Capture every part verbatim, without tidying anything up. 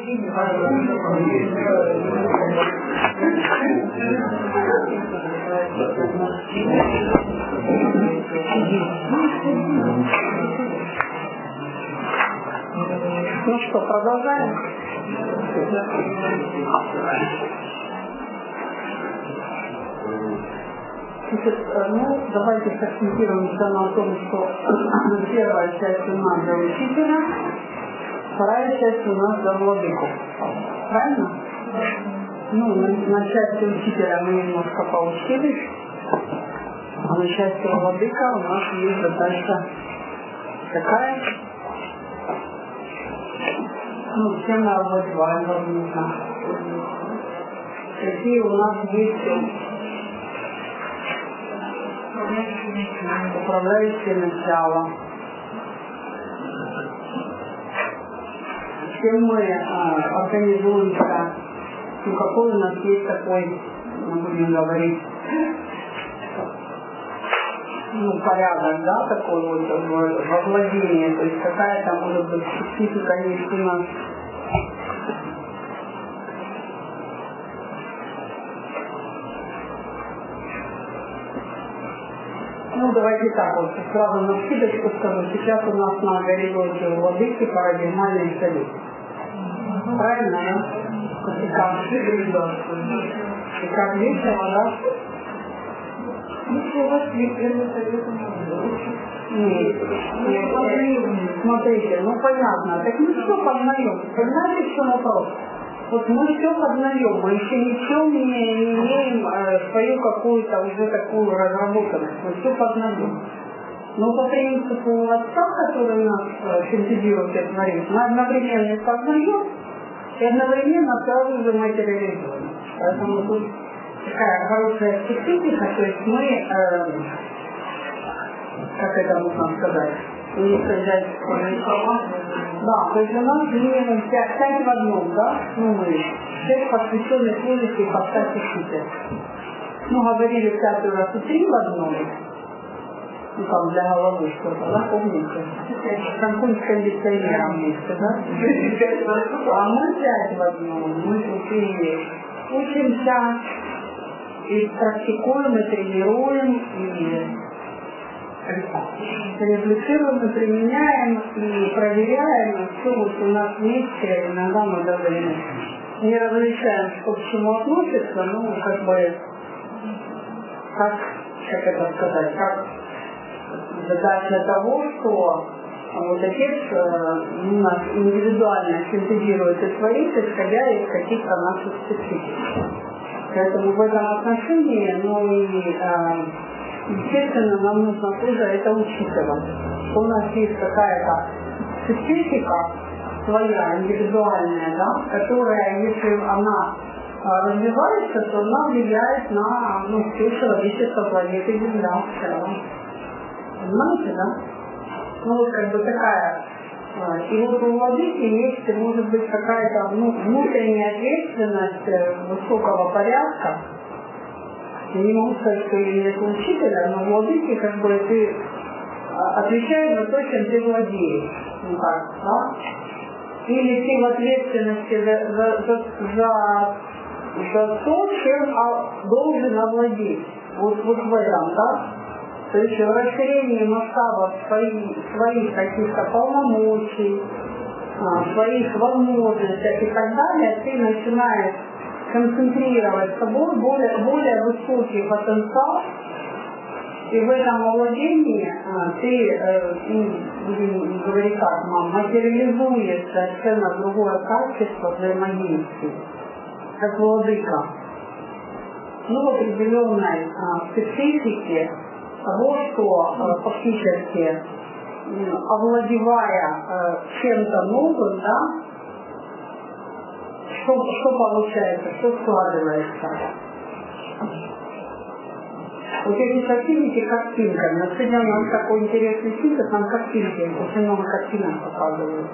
Ну что, продолжаем? Значит, ну, давайте сакцентируемся на том, что первая часть у нас для учителя, вторая часть у нас для владыку. Правильно? Ну, на, на части учителя мы немножко поучились, а на части владыка у нас есть задача такая. Ну, всем на работе возможно. Какие у нас есть управляющие начала. Чем мы а, организуемся, ну какой у нас есть такой, мы будем говорить, ну, порядок, да, такой вот во владении, то есть какая там может быть специфика есть у нас. Ну, давайте так вот, сразу на скидочку скажу, сейчас у нас на горизонте у владыки парадигмальный совет. Правильно, да? И как, и как весело, да? Ну, у вас есть первый совет, Нет, нет, смотрите, ну понятно, так мы все познаем. Понимаете, в чем вопрос? Вот мы все познаем, мы еще ничего не, не имеем э, свою какую-то уже такую разработанность, мы все познаем. Но по принципу отца, который нас э, синтезирует и творит, мы одновременно их познаем и одновременно сразу же материализуем. Поэтому тут такая хорошая специфика, то есть мы, э, как это можно сказать, если взять да, то есть у нас минимум пять в одном, да, ну мы шесть посвященных служащих и поставки учителя. Ну, говорили пятый раз и три в одном, ну там для головы что-то, да, помните? Шампунь с кондиционером вместе, да? А мы пять в одном, мы тут и учимся, и практикуем, и тренируем, и реплицируем, и применяем, и проверяем, и все вот у нас вместе, иногда мы даже не, не различаем, что к чему относится, ну, как бы, как, как это сказать, как задача того, что вот отец э, у нас индивидуально синтезирует и творит, исходя из каких-то наших специфик. Поэтому в этом отношении, ну и э, естественно, нам нужно тоже это учитывать. Что у нас есть какая-то специфика своя, индивидуальная, да, которая, если она а, развивается, то она влияет на ну, все человечество планеты Земля в целом. Понимаете, да? Ну вот как бы такая. А, и вот у владыки есть, может быть, какая-то ну, внутренняя ответственность высокого порядка. Я не могу сказать, что я нет учителя, но владыки, как бы, ты отвечаешь за то, чем ты владеешь. Ну как, да? Или ты в ответственности за, за, за, за, за то, чем должен овладеть. Вот, вот в этом, да? То есть в расширении масштабов своих, своих каких-то полномочий, своих возможностей и так далее, ты начинаешь концентрировать собой более, более высокий потенциал, и в этом овладении а, ты, э, будем говорить как, материализуешь совершенно другое качество взаимодействия, как владыка. Ну, в определенной а, специфике того, что а, фактически, овладевая а, чем-то новым, да, Что, что получается, что складывается. Вот если хотите, картинками. Вот сегодня у нас такой интересный синтез, нам картинки, очень много картинок показывают.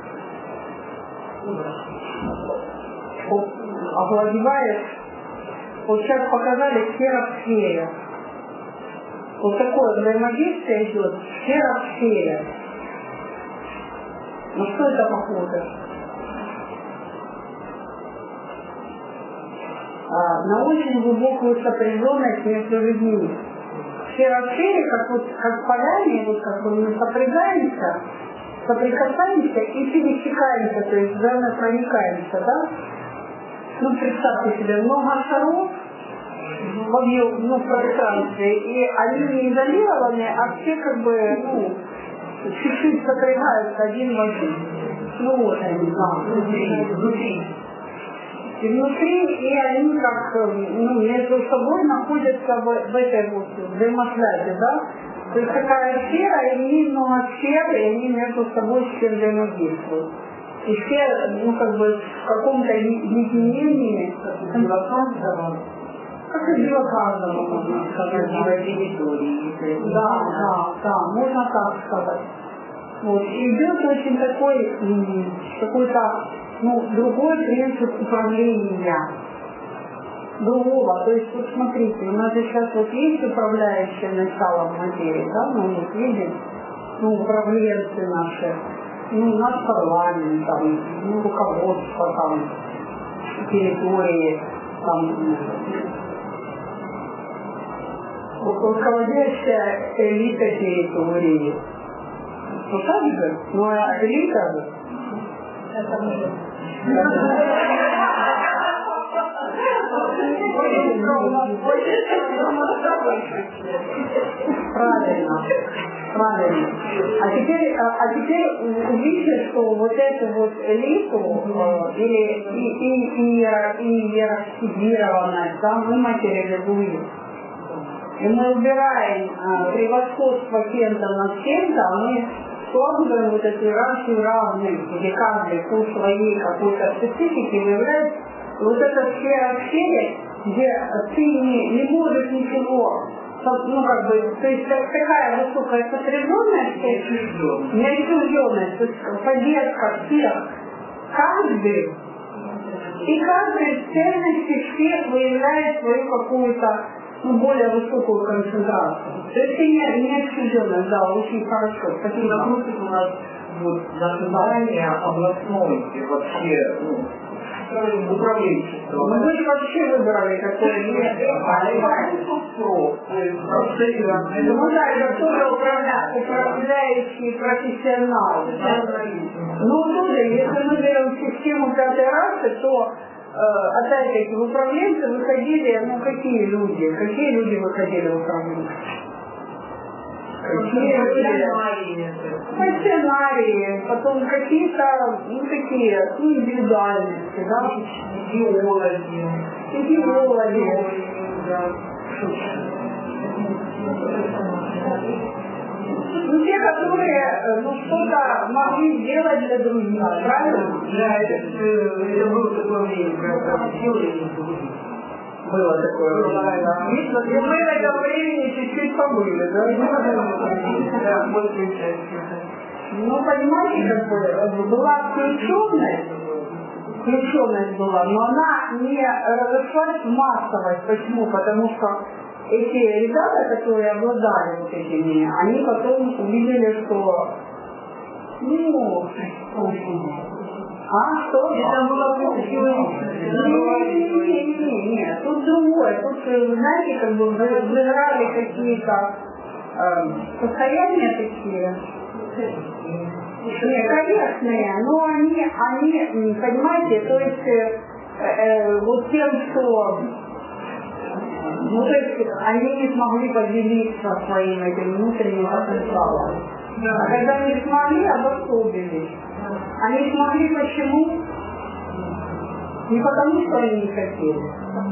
Вот, овладеваешь, вот сейчас показали сфера в сфере. Вот такое взаимодействие идет, сфера в сфере. Ну что это похоже? а, на очень глубокую сопряженность между людьми. Сфера в сфере, как, вот, как поляне, вот как бы мы сопрягаемся, соприкасаемся и пересекаемся, то есть взаимно проникаемся, да? Ну, представьте себе, много шаров в объем, ну, в пространстве, и они не изолированы, а все как бы, ну, чуть-чуть сопрягаются один в один. Ну вот они, да, внутри, внутри. И внутри, и они как, ну, между собой находятся в, в этой вот взаимосвязи, да? То есть такая сфера, и они много сфер, и они между собой все взаимодействуют. И все, ну, как бы, в каком-то единении, как и дело каждого, можно сказать. Да, да, да, можно так сказать. Вот. И идет очень такой, какой-то, ну, другой принцип управления. Другого. То есть, вот смотрите, у нас же сейчас вот есть управляющее начало в материи, да, мы вот видим, ну, управленцы наши, ну, наш парламент, там, ну, руководство, там, территории, там, руководящая элита территории. Ну так же? Ну а элита же? Это мы. Правильно. Правильно. А теперь, а, а теперь увидите, что вот эту вот элиту э, или и, и, и, и иерархизированность, да, мы материализуем. И мы убираем а, превосходство кем-то над кем-то, а мы создаем вот эту иерархию равных, где каждый по своей какой-то специфике выявляет вот эта сфера в сфере, где ты не, не можешь ничего, ну как бы, то есть такая высокая сопряженность, неотчужденность, то есть поддержка всех, каждый, и каждый в ценности всех выявляет свою какую-то, ну, более высокую концентрацию. То есть не, не отчужденность, да, очень хорошо. Такие вопросы у нас вот заседание областной и вообще, ну, управленчество. Ну, вы же вообще выбрали такое место. А это спрос. Ну да, это тоже управляющие профессионалы. Ну, тоже, если мы берем систему пятой расы, то опять-таки в управленцы выходили, ну какие люди, какие люди выходили в управленцы? Какие люди? Пассионарии, потом какие-то, ну такие, ну индивидуальности, да? Идеологи. Идеологи. Ну, те, которые, ну, что-то могли сделать для других, правильно? Да, это было такое время, когда делали. Было такое время, да. И мы в этом времени чуть-чуть побыли, да? Да, большую часть. Ну, понимаете, как бы, была включенность, включенность была, но она не разошлась в массовость. Почему? Потому что эти ребята, которые обладали вот этими, они потом увидели, что, ну, а что? Это было Не-не-не, тут другое. Тут, знаете, как бы взыграли какие-то э, состояния такие. Не, конечно, но они, они, понимаете, то есть э, э, вот тем, что ну, то есть они не смогли поделиться своим этим внутренним потенциалом. Да. А когда они смогли, обособились. Они смогли почему? Не потому, что они не хотели.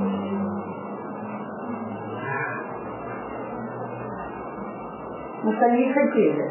Потому что они не хотели.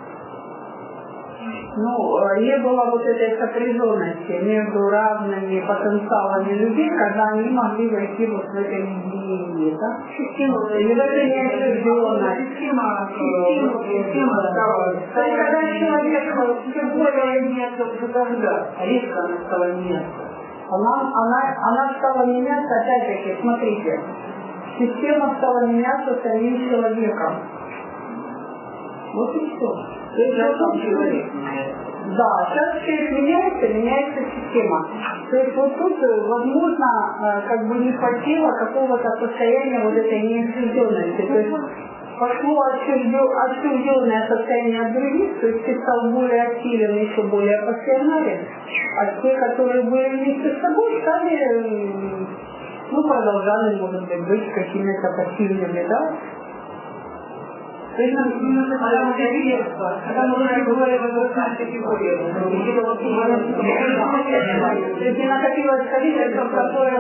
Ну, не было вот этой сопряженности между разными потенциалами людей, когда они могли войти вот в это единение, да? Система, или в это неотчужденность. Система, система стала. То есть, когда человек, тем более меняется уже тогда, резко она стала меняться. Она, она, она стала меняться, опять-таки, смотрите, система стала меняться самим человеком. Вот и все. То есть, человек меняется. Да, сейчас человек меняется, меняется система. То есть вот тут, возможно, как бы не хватило какого-то состояния вот этой неотчужденности. То есть пошло отчужденное состояние от других, то есть ты стал более активен, еще более пассионарен, а те, которые были вместе с собой, стали, ну, продолжали, может быть, быть какими-то пассивными, да? То есть, именно когда мы говорим о возрастной категории, то есть не накопилось количество, которое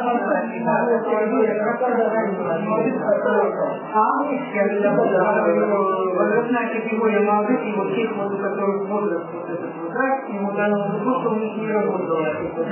возрастная категория молодых и вот тех, у которых возраст вот этот вот раз, ему дано то, что у них не работало.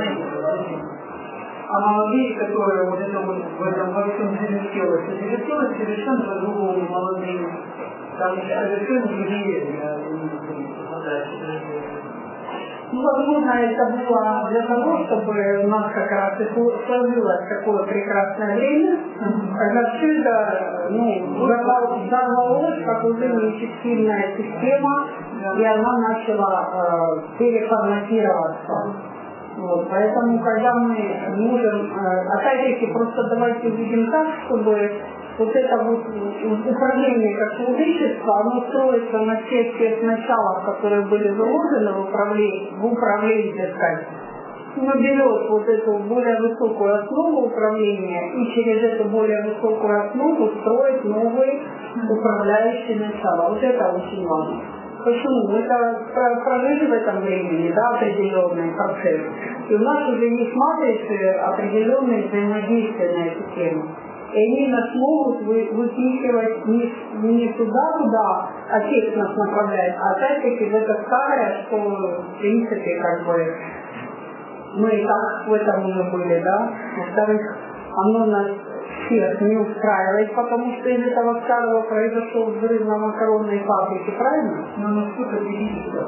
А молодые, которые вот это вот в этом во всем завертелось, завертелось совершенно по-другому молодые. Там совершенно другие задачи. Ну, возможно, это было для того, чтобы у нас как раз и сложилось такое прекрасное время, когда все это, ну, взорвалось, как уже неэффективная система, и она начала э, переформатироваться. Вот, поэтому, когда мы можем, э, опять-таки, просто давайте увидим так, чтобы вот это вот управление как человечество, оно строится на тех, тех началах, которые были заложены в управлении, в управлении, так сказать. Оно берет вот эту более высокую основу управления и через эту более высокую основу строит новые управляющие начала. Вот это очень важно. Почему? Мы это прожили в этом времени, да, определенный процесс. И у нас уже есть матрицы определенные взаимодействия на эту тему. И они нас могут выпихивать не, не туда, куда Отец нас направляет, а опять-таки в это старое, что в принципе как бы мы и так в этом уже были, да. Во-вторых, оно нас всех не устраивает, потому что из этого старого произошел взрыв на макаронной фабрике, правильно? Но насколько величество?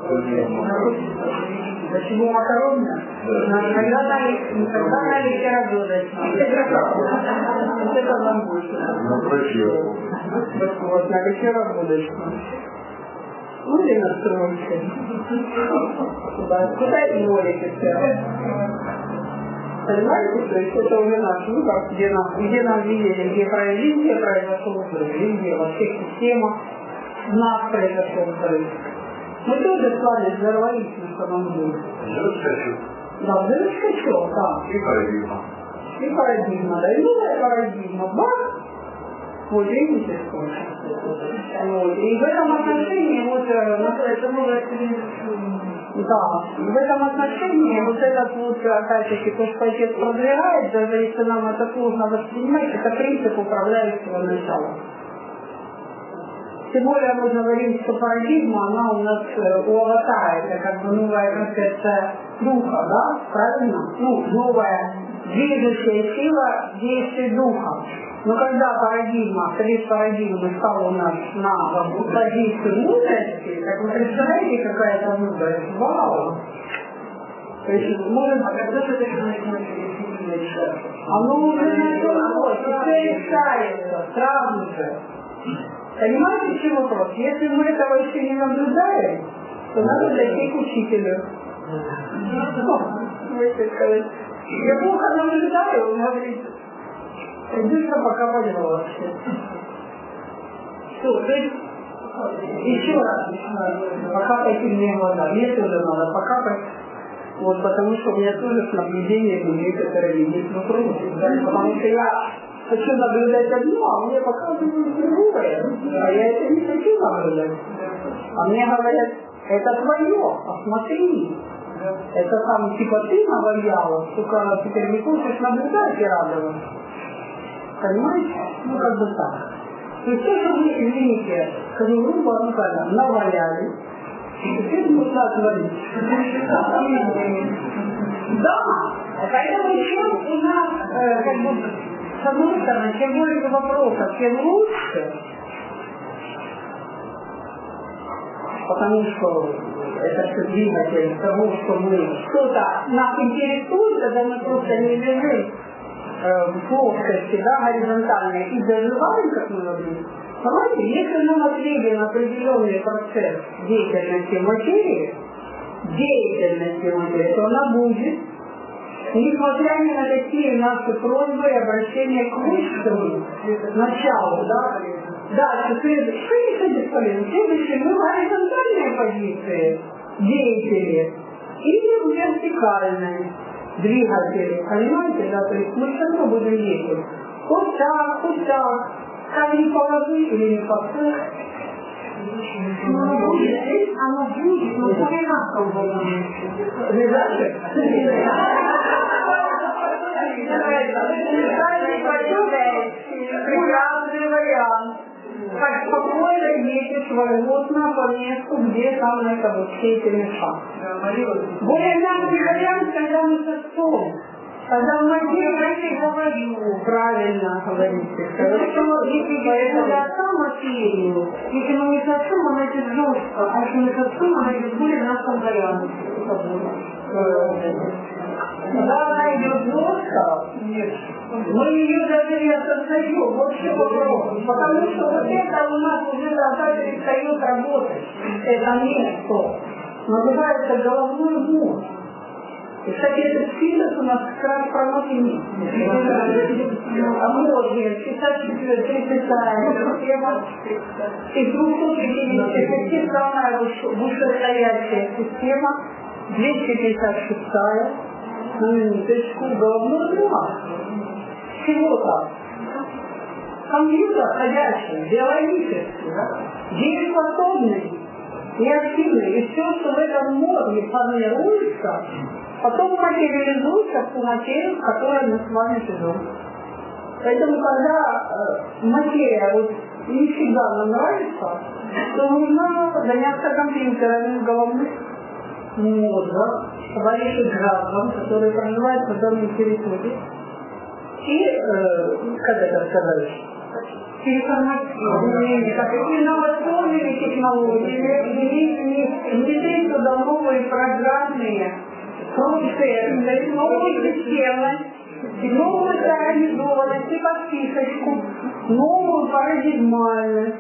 Почему макаронная? Когда на литературочном. Вот это нам будет. Вот на литературочном. Ну или на стройке. Куда и молитесь? Понимаете, то есть это уже наш выбор, где нам, где нам видели, где произведение произошел взрыв, где во всех системах у нас произошел взрыв. Мы тоже с вами взорвались на самом деле. Взрыв скачок. Да, взрыв скачок, да. И парадигма. И парадигма, да, и новая парадигма, бах! Вот видите, сколько. Вот. И в этом отношении, вот, это новая да, в этом отношении вот этот вот, опять-таки, то, что Отец продвигает, даже если нам это сложно воспринимать, это принцип управляющего начала. Тем более мы говорим, что парадигма, она у нас у аватара, это как бы новая концепция духа, да, правильно? Ну, новая движущая сила действия духа. Но когда парадигма, совет парадигмы стал у нас на позицию мудрости, как вы представляете, какая-то мудрость? Вау! То есть, может, а когда же это начинается действительно решаться? Оно уже началось, все решается, сразу же. Понимаете, в чем вопрос? Если мы этого еще не наблюдаем, то надо зайти к учителю. Я плохо наблюдаю, он говорит, быстро покопать вообще. Что, то есть, еще раз, покапайте мне глаза. Мне тоже надо покапать, вот, потому что у меня тоже с наблюдением некоторые есть вопросы, да, потому что я хочу наблюдать одно, а мне показывают другое, а я это не хочу наблюдать. А мне говорят, это твое, посмотри. Это там типа ты навалялась, только теперь не хочешь наблюдать и радоваться. Понимаете? Ну как бы так. То есть то, что вы, извините, скажу грубо, ну как, наваляли, теперь нужно отвалить. Да, поэтому еще у нас, э, как бы, с одной стороны, чем больше вопросов, тем лучше. Потому что это все двигатель того, что мы что-то нас интересует, когда мы просто не лежим э, в плоскости, да, горизонтальной, и доживаем, как мы говорим. Понимаете, если нам ответим определенный процесс деятельности материи, деятельности материи, то она будет несмотря ни на какие наши просьбы и обращения к высшему началу, да, дальше следующее, что еще бесполезно? Следующее, мы горизонтальные позиции, деятели, и вертикальные двигатели, понимаете, да, то есть мы все равно будем действовать. Вот так, вот так, как не положи или не поставь. Оно будет, оно будет, но по финансам будет. Не дальше? Прекрасный вариант. Как спокойно едешь вольготно по месту, где там это вот все эти места. Более мягкий вариант, когда мы со столом. Когда мы делаем, говорю, правильно говорите. Хорошо, если говорим для материю, если мы не совсем, она идет жестко, а если мы совсем, она идет более в нашем варианте. Когда она идет жестко, мы ее даже не осознаем, вот что вопрос. Потому что вот это у нас уже тогда перестает работать. Это место. Называется головной мозг. И, кстати, этот синтез у нас как раз про ноги нет. А мозги, тридцать система, из двухсот пятидесяти шести самая вышестоящая система, двести пятьдесят шестая, на минуточку, головной мозг. Всего так. Компьютер ходячий, биологический, да? Дееспособный, неактивный, и все, что в этом мозге формируется, потом материализуется в ту материю, в которой мы с вами живем. Поэтому, когда э, материя вот, не всегда нам нравится, то нужно заняться компьютерами головных мозга, товарищем Джазом, который проживает на данной территории. И, э, как это сказать, переформатировать, как инновационными технологиями, внедрить туда новые программные функции, новые системы, новую организованность и подписочку, новую парадигмальность.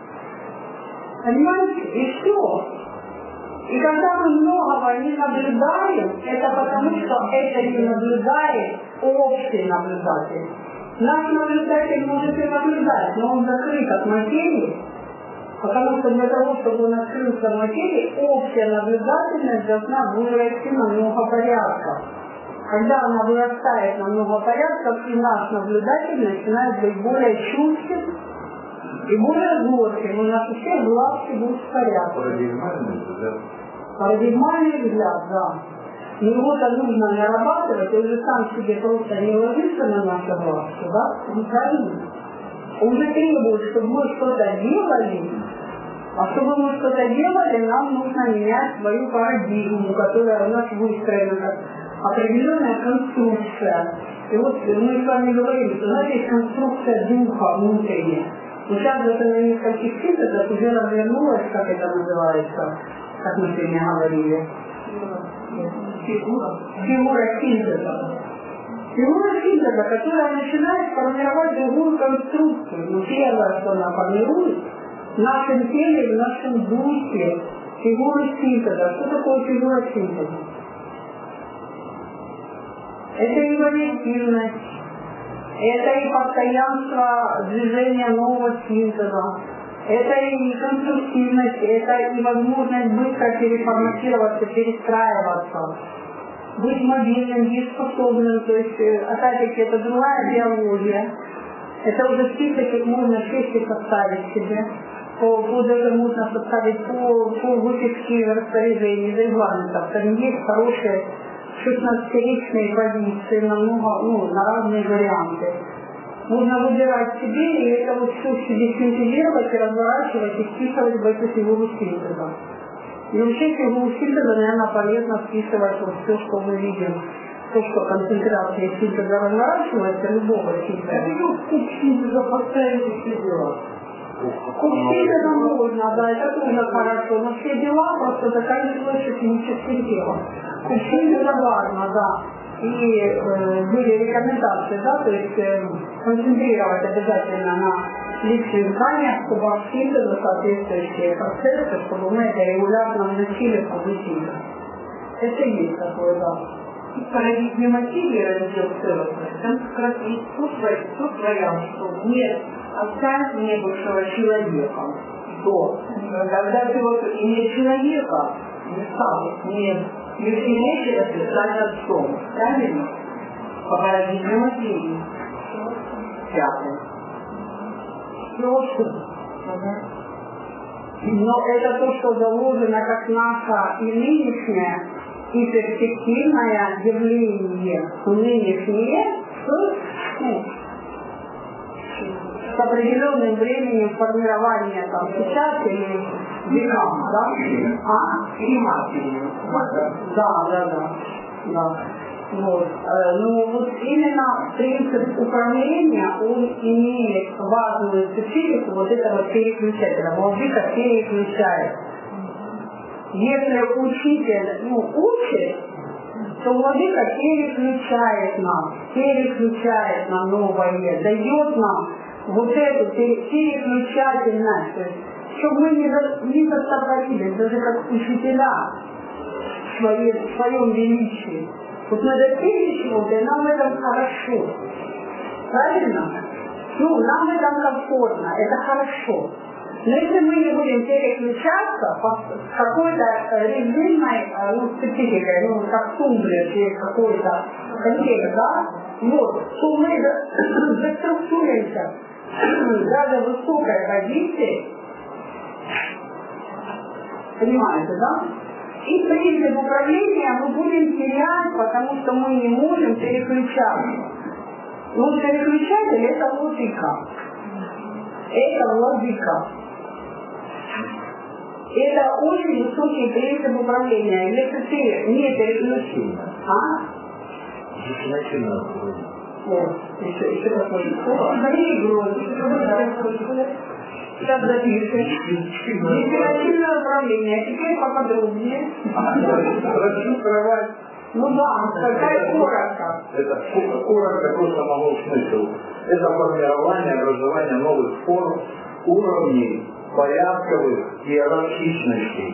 Понимаете? И все. И когда мы многого не наблюдаем, это потому, что это не наблюдает общий наблюдатель. Наш наблюдатель может и наблюдать, но он закрыт от материи, потому что для того, чтобы он открылся в материи, общая наблюдательность должна вырасти на много порядков. Когда она вырастает на много порядков, и наш наблюдатель начинает быть более чутким и более зорким, у нас у всех глазки будут в порядке. Парадигмальный взгляд. Парадигмальный взгляд, да. Но его-то нужно нарабатывать, он же сам себе просто не ложится на нашу глазку, да? Неправильно. Он же требует, чтобы мы что-то делали, а чтобы мы что-то делали, нам нужно менять свою парадигму, которая у нас выстроена как определенная конструкция. И вот мы с вами говорим, что у нас есть конструкция духа внутренняя. Но сейчас это на нескольких синтезах уже развернулось, как это называется, как мы сегодня говорили. Фигура. Фигура синтеза. Фигура синтеза, которая начинает формировать другую конструкцию. Но первое, что она формирует, в нашем теле, в нашем духе, фигуру синтеза. Что такое фигура синтеза? Это эволюционность, это и постоянство движения нового синтеза, это и конструктивность, это и возможность быстро переформатироваться, перестраиваться, быть мобильным, дееспособным, то есть, опять-таки, это другая биология. Это уже списочек можно шесть составить себе, по, по даже можно составить по, по выписке распоряжений, регламентов. Там есть хорошие шестнадцатиричные позиции на много, ну, на разные варианты. Можно выбирать себе и это вот все себе синтезировать и разворачивать и вписывать в эту фигуру синтеза. И вообще фигуру синтеза, наверное, полезно вписывать вот все, что мы видим. То, что концентрация синтеза разворачивается, любого синтеза. Это же куб синтеза поставить все дела. Куб синтеза можно, да, это тоже хорошо, но все дела просто заканчиваются химическим телом. Куб синтеза важно, да. И э, были рекомендации, да, то есть э, концентрировать обязательно на личных тканях, кубах синтеза соответствующие процессы, чтобы мы это регулярно вносили в кубы синтеза. Это есть такое, да. парадигме материи раздел целостности, там как раз есть тот, тот вариант, что нет отца, не бывшего человека, то когда ты вот имеешь человека, не стал, не, не вселяешь это стать отцом, правильно? По парадигме материи. Пятое. Но это то, что заложено как наше и нынешнее, и перспективное явление, нынешнее с, ну, с определенным временем формирования там сейчас или векам, да? А? Климатию. Да, да, да. да. Вот. Ну вот именно принцип управления, он имеет важную специфику вот этого переключателя. Владыка переключает. Если учитель ну, учит, то владыка переключает нас, переключает на новое, дает нам вот эту переключательность, то есть, чтобы мы не, за, не застопорились, даже как учителя в, своей, в своем величии. Вот мы достигли чего-то, и нам в этом хорошо. Правильно? Ну, нам в этом комфортно, это хорошо. Но если мы не будем переключаться по какой-то режимной ну, спецификой, ну, как тумблер через какой-то контейнер, да, вот, то мы заструктуримся даже в высокой позиции, понимаете, да? И принцип управления мы будем терять, потому что мы не можем переключаться. Но переключатель – это логика. Это логика. Это очень высокий принцип управления. Если ты не переключил, а? Вот, еще, еще какое-то слово. Сейчас запишем. Дифференциальное управление. Теперь поподробнее. Ну да, какая коротко. Это коротко просто могу смысл. Это формирование, образование новых форм, уровней, порядковых иерархичностей.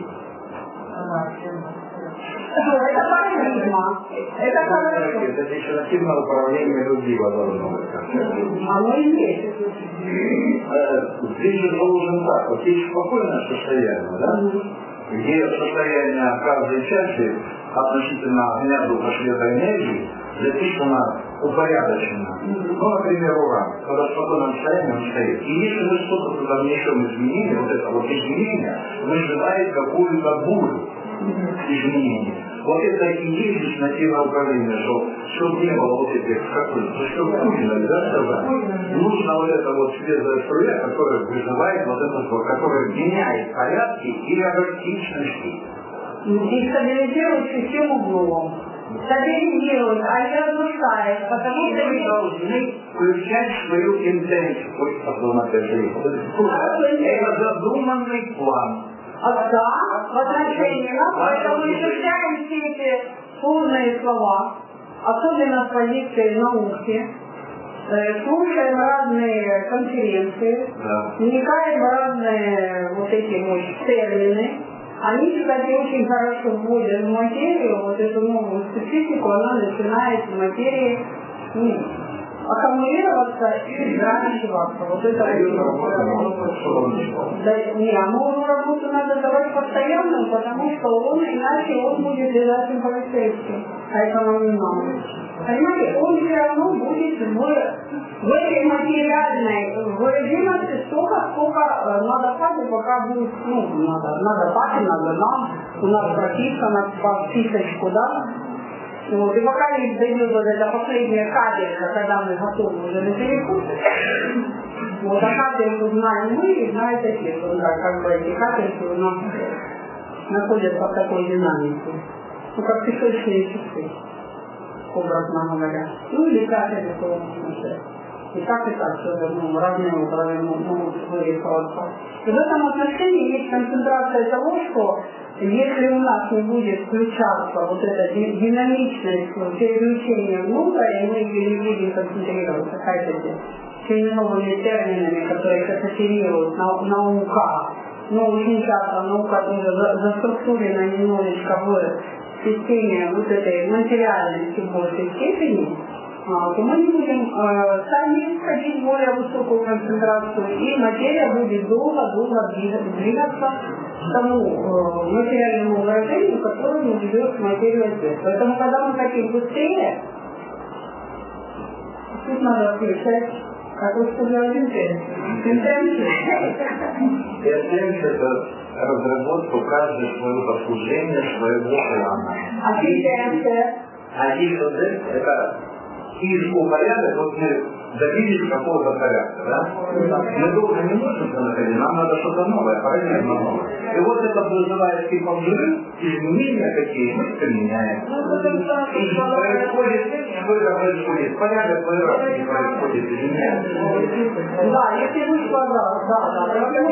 Это парадигма. Это хорошо. Это дифференциальное управление другого должно быть. Оно и есть. Здесь же должен так. Вот есть спокойное состояние, да? Где состояние каждой части относительно огня, духа, света, энергии записано упорядоченно. Ну, например, уран. Когда в спокойном состоянии он стоит. И если вы что-то туда внесем изменение, вот это вот изменение вызывает какую-то бурю изменений. Вот это и есть дестинативное управление, что чтобы не было вот этих какой-то, чтобы Путина, да, сказать, нужно вот это вот светлая струя, которая вызывает вот это, которая меняет порядки и иерархичности. И стабилизирует систему блоков. Стабилизирует, а не разрушает, потому что вы должны включать свою интенцию. Ой, пардон, опять же. Это задуманный план. Отца в отношении нас, поэтому изучаем все эти сложные слова, особенно с позиции науки, слушаем разные конференции, да. вникаем в разные вот эти вот термины. Они, кстати, очень хорошо вводят в материю, вот эту новую специфику, она начинает в материи ну, аккумулироваться и наращиваться. Вот это да, не, а новую работу надо давать постоянно, потому что он, иначе он будет лежать в полицейском. А это нам не надо. Понимаете, он все равно будет в, в этой материальной выразимости столько, сколько надо папе, пока будет, ну, надо, надо папе, надо нам, у нас прописано по списочку, да? Вот, и пока не дойдет вот эта последняя капелька, когда мы готовы уже на переход, вот, а капельку знаем мы и знают отец. Вот, да, как бы эти капельки у нас находятся в такой динамике. Ну, как песочные часы, образно говоря. Ну, или капельки, в том смысле. И так, и так, что ну, разные уровни могут вырисоваться. И в этом отношении есть концентрация того, что если у нас не будет включаться вот эта динамичность переключения в новое, и мы ее не будем концентрироваться, опять-таки, теми новыми терминами, которые категорируют наука, но очень часто наука тоже заструктурена немножечко в системе вот этой материальности в большей степени, то мы не будем э, сами входить в более высокую концентрацию, и материя будет долго-долго двигаться к тому э, материальному выражению, которое мы ведет материю ответ. Поэтому, когда мы хотим быстрее, тут надо включать, как вы сказали, интенсию. Интенсия – это разработку каждого своего обслужения, своего плана. А интенсия? А интенсия – это физический порядок, вот мы добились какого-то порядка, да? Мы долго не можем это находить, нам надо что-то новое, параллельно новое. И вот это вызывает типа взрыв, изменения какие мы применяем. И происходит, что-то происходит, порядок в иерархии происходит, изменяется. Да, если вы сказали, да,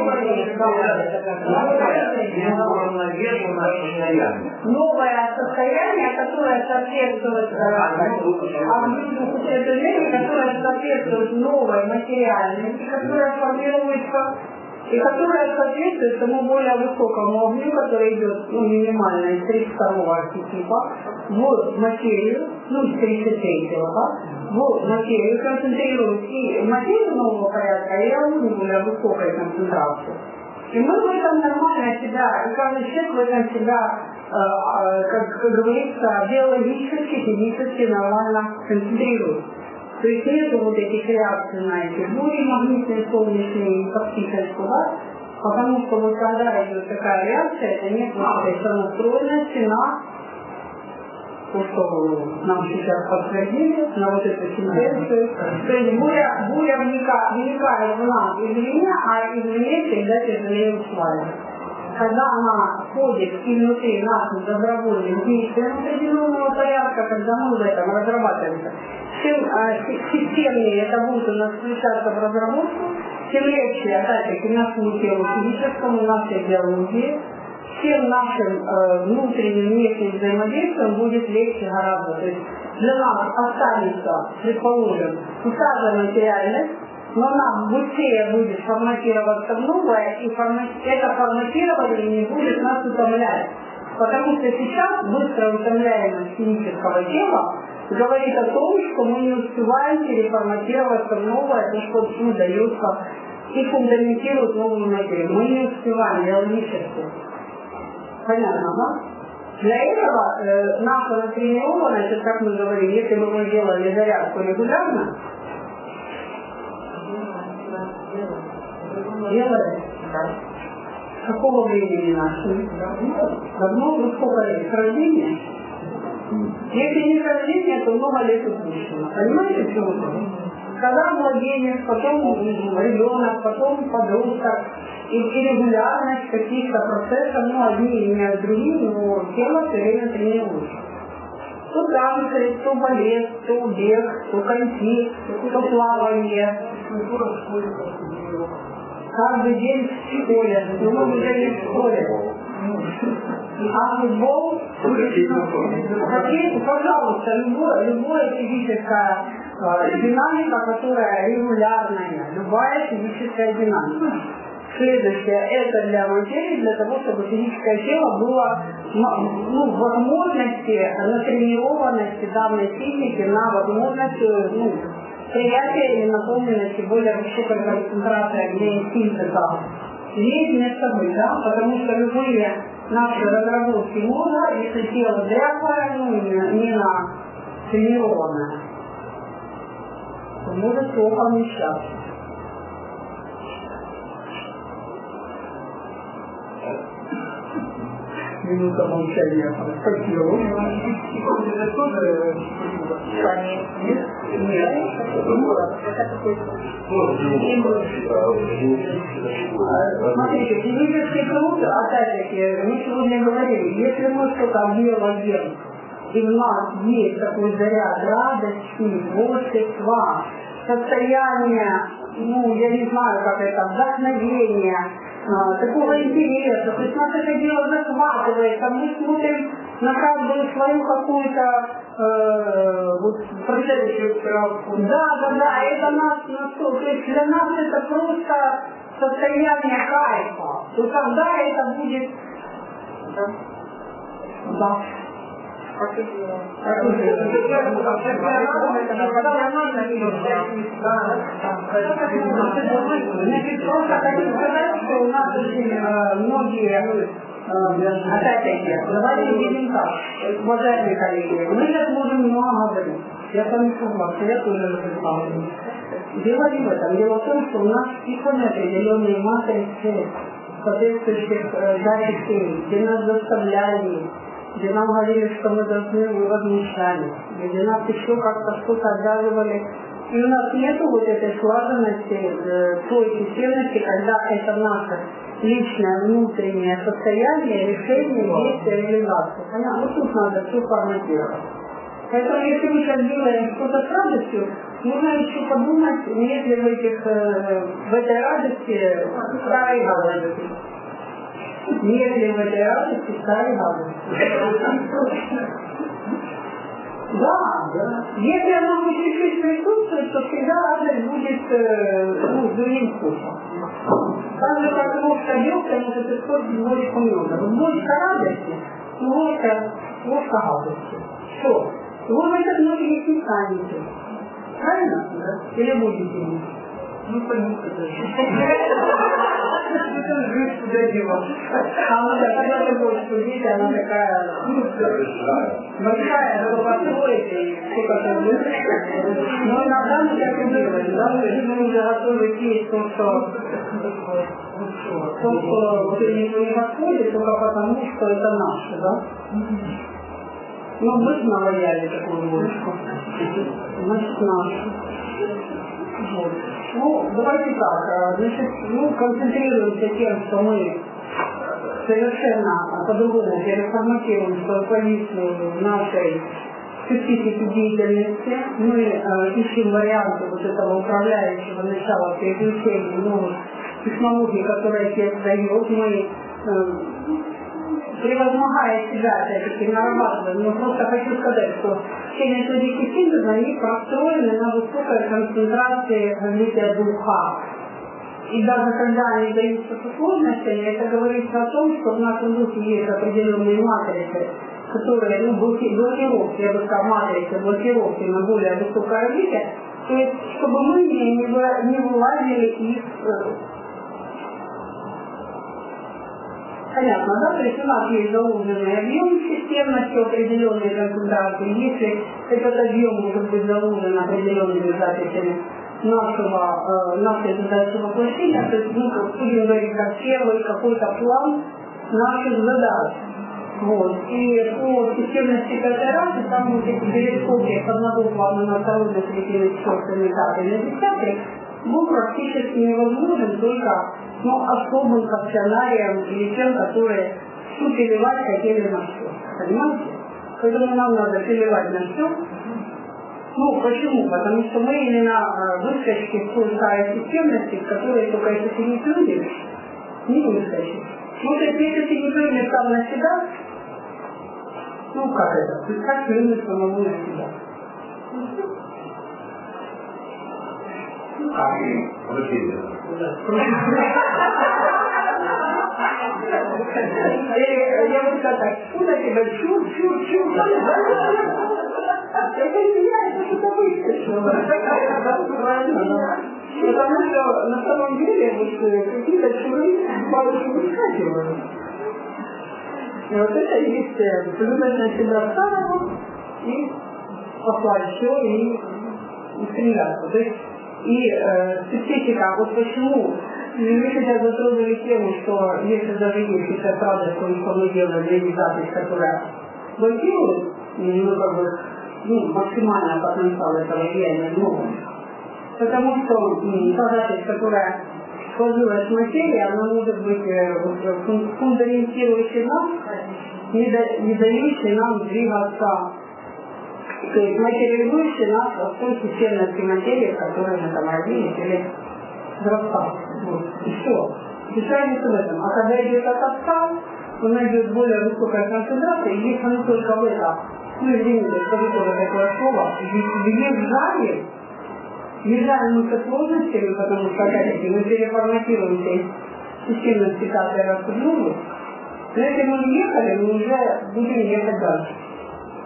да, уравновешенное состояние. новое состояние, которое соответствует объему энергии, которое соответствует новой материальности, которая формируется и которая соответствует тому более высокому огню, который идет, ну, минимально из тридцать второго архетипа, в материю, ну, из тридцать третьего, да, в материю концентрирует и материю нового порядка, и огонь более высокой концентрации. И мы в этом нормально себя, и каждый человек в этом себя, э, э, как, как говорится, биологически, физически нормально концентрирует. То есть нету вот этих реакций на эти бури магнитные, солнечные, токсические, да? Потому что вот когда идет такая реакция, это нет вот этой сонастроенности на то, что нам сейчас подтвердили, на вот эту тенденцию. То есть буря, буря вникает в нас извне, а извне всегда тяжелее усваивать. Когда она входит и внутри нас добровольным действием определенного порядка, когда мы в этом разрабатываемся, чем э, системнее это будет у нас включаться в разработку, тем легче, опять-таки, нашему телу физическому, нашей биологии, тем нашим э, внутренним внешним взаимодействием будет легче гораздо. То есть для нас останется, предположим, та же материальность, но нам быстрее будет форматироваться в новое, и форма... это форматирование не будет нас утомлять. Потому что сейчас быстрая утомляемость физического тела говорит о том, что мы не успеваем переформатироваться в новое, то, что всему дается, и фундаментирует новую материю. Мы не успеваем биологически. Понятно, да? Для этого э, наша натренированность, это, как мы говорим, если бы мы делали зарядку регулярно, делали, с какого времени нашли? Давно, ну сколько лет? С рождения? Если не с рождения, то много лет упущено. Понимаете, почему? Когда младенец, потом ребенок, потом подросток, и, и регулярность каких-то процессов, ну, одни меняют другие, но тело все время тренируется. То танцы, то балет, то бег, то коньки, то плавание. Каждый день в школе, но мы уже не в школе. А футбол, хоккей, пожалуйста, любое, любое физическая э, динамика, которая регулярная, любая физическая динамика. Следующее, это для материи, для того, чтобы физическое тело было, ну, возможности, натренированности данной физики на возможность, ну, приятия и наполненности более высокой концентрации огней синтеза. Есть место быть, да, потому что любые наши разработки мозга, если тело дряхлое, ну, не на тренированное, то может плохо вмещаться. Минута молчания. Спасибо. Это тоже нет? Нет. Смотрите, физический труд, опять-таки, мы сегодня говорили, если мы что-то объем, и у нас есть такой заряд радости, творчества, состояние, ну, я не знаю, как это, вдохновение, а, такого интереса, то есть нас это дело захватывает, а мы смотрим на каждую свою какую-то э, вот, да, да, да, это нас настолько, то есть для нас это просто состояние кайфа, то когда это будет, да, Значит, просто хочу сказать, что у нас очень многие опять-таки давайте видим так, уважаемые коллеги, мы сейчас можем много говорить. Я с вами согласна, я тоже представлю. Дело не в этом. Дело в том, что у нас исходно определенные матрицы соответствующих записей, где нас заставляли, где нам говорили, что мы должны возмущались, где нас еще как-то что-то обязывали. И у нас нет вот этой слаженности, э, той системности, когда это наше личное внутреннее состояние, решение, действие, реализация. Понятно? Вот тут надо все форматировать. Поэтому если мы сейчас делаем что-то с радостью, нужно еще подумать, нет ли в, этих, э, в этой радости старой гадости. Нет ли в этой радости старой гадости. Да, да. Если оно будет чуть-чуть присутствовать, то всегда радость будет э, ну, другим вкусом. Так же, как ложка белка может использовать ложку меда. Ложка радости, ложка, ложка гадости. Все. Вы в этот ночь не станете. Правильно? Да? Или будете? Ну, понятно даже. Это жизнь куда девать. А она такая, когда будет судить, она такая большая, чтобы построить, и сколько-то будет. Но иногда мы так и делаем, да? Мы уже готовы есть то, что то, что никто не подходит, только потому, что это наше, да? Ну, мы же наваяли такую ложку. Значит, нашу. Вот. Ну, давайте так. Значит, ну, концентрируемся тем, что мы совершенно по-другому переформатируем свою позицию в нашей специфике деятельности. Мы э, ищем варианты вот этого управляющего начала переключения новых технологий, которые текст дает. Мы э, превозмогая себя, опять-таки, нарабатываем. Но просто хочу сказать, что все методики синтеза, они построены на высокой концентрации развития духа. И даже когда они даются со сложностями, это говорится о том, что в нашем духе есть определенные матрицы, которые, ну, блокировки, я бы сказала, матрицы, блокировки на более высокое развитие, то есть, чтобы мы не, не вылазили из... Понятно, да? То есть у нас есть заложенный объем системности, определенные концентрации. Если этот объем может быть заложен определенными записями нашего, э, нашей задачи воплощения, то есть мы будем говорить как первый какой-то план наших задач. Вот. И по системности пятой расы там вот эти перескоки с одного плана на второй, на третий, на четвертый, на пятый, на десятый был практически невозможен только ну, особым акционариям или тем, которые всю переливать хотели на все. Понимаете? Поэтому нам надо переливать на все. Ну, почему? Потому что мы именно выскочки в той старой системности, в которой только если ты не плюнешь, не выскочишь. Ну, то есть, если ты не плюнешь сам на себя, ну, как это? Как плюнуть самому на себя? А, Василий. Я вот так, куда тебя, чу, чу, чу, это не я, это что-то выскочило. Потому что на самом деле какие-то чуры бабушки выскакивают. И вот это есть плюнуть на себя самого и послать все и стреляться. То есть и э, специфика, вот почему мы сейчас затронули тему, что если даже есть сейчас радость, что мы делаем реализацию, которая блокирует, ну, как бы, ну, максимально потенциал этого влияния нового. Потому что м, та запись, которая сложилась в материи, она может быть э, фундаментирующей нам, не, да, не дающей нам двигаться. То есть материализующий нас в той системности материи, в которой мы там родились или взрослали. Вот. И все. Решается в этом. А когда идет от отца, он идет более высокая концентрация, и если оно только в этом, ну извините, скажу тоже такое слово, въезжали, въезжали мы со сложностями, потому что опять-таки мы переформатируемся из системности пятой раз в другую, но если мы ехали, мы уже будем ехать дальше.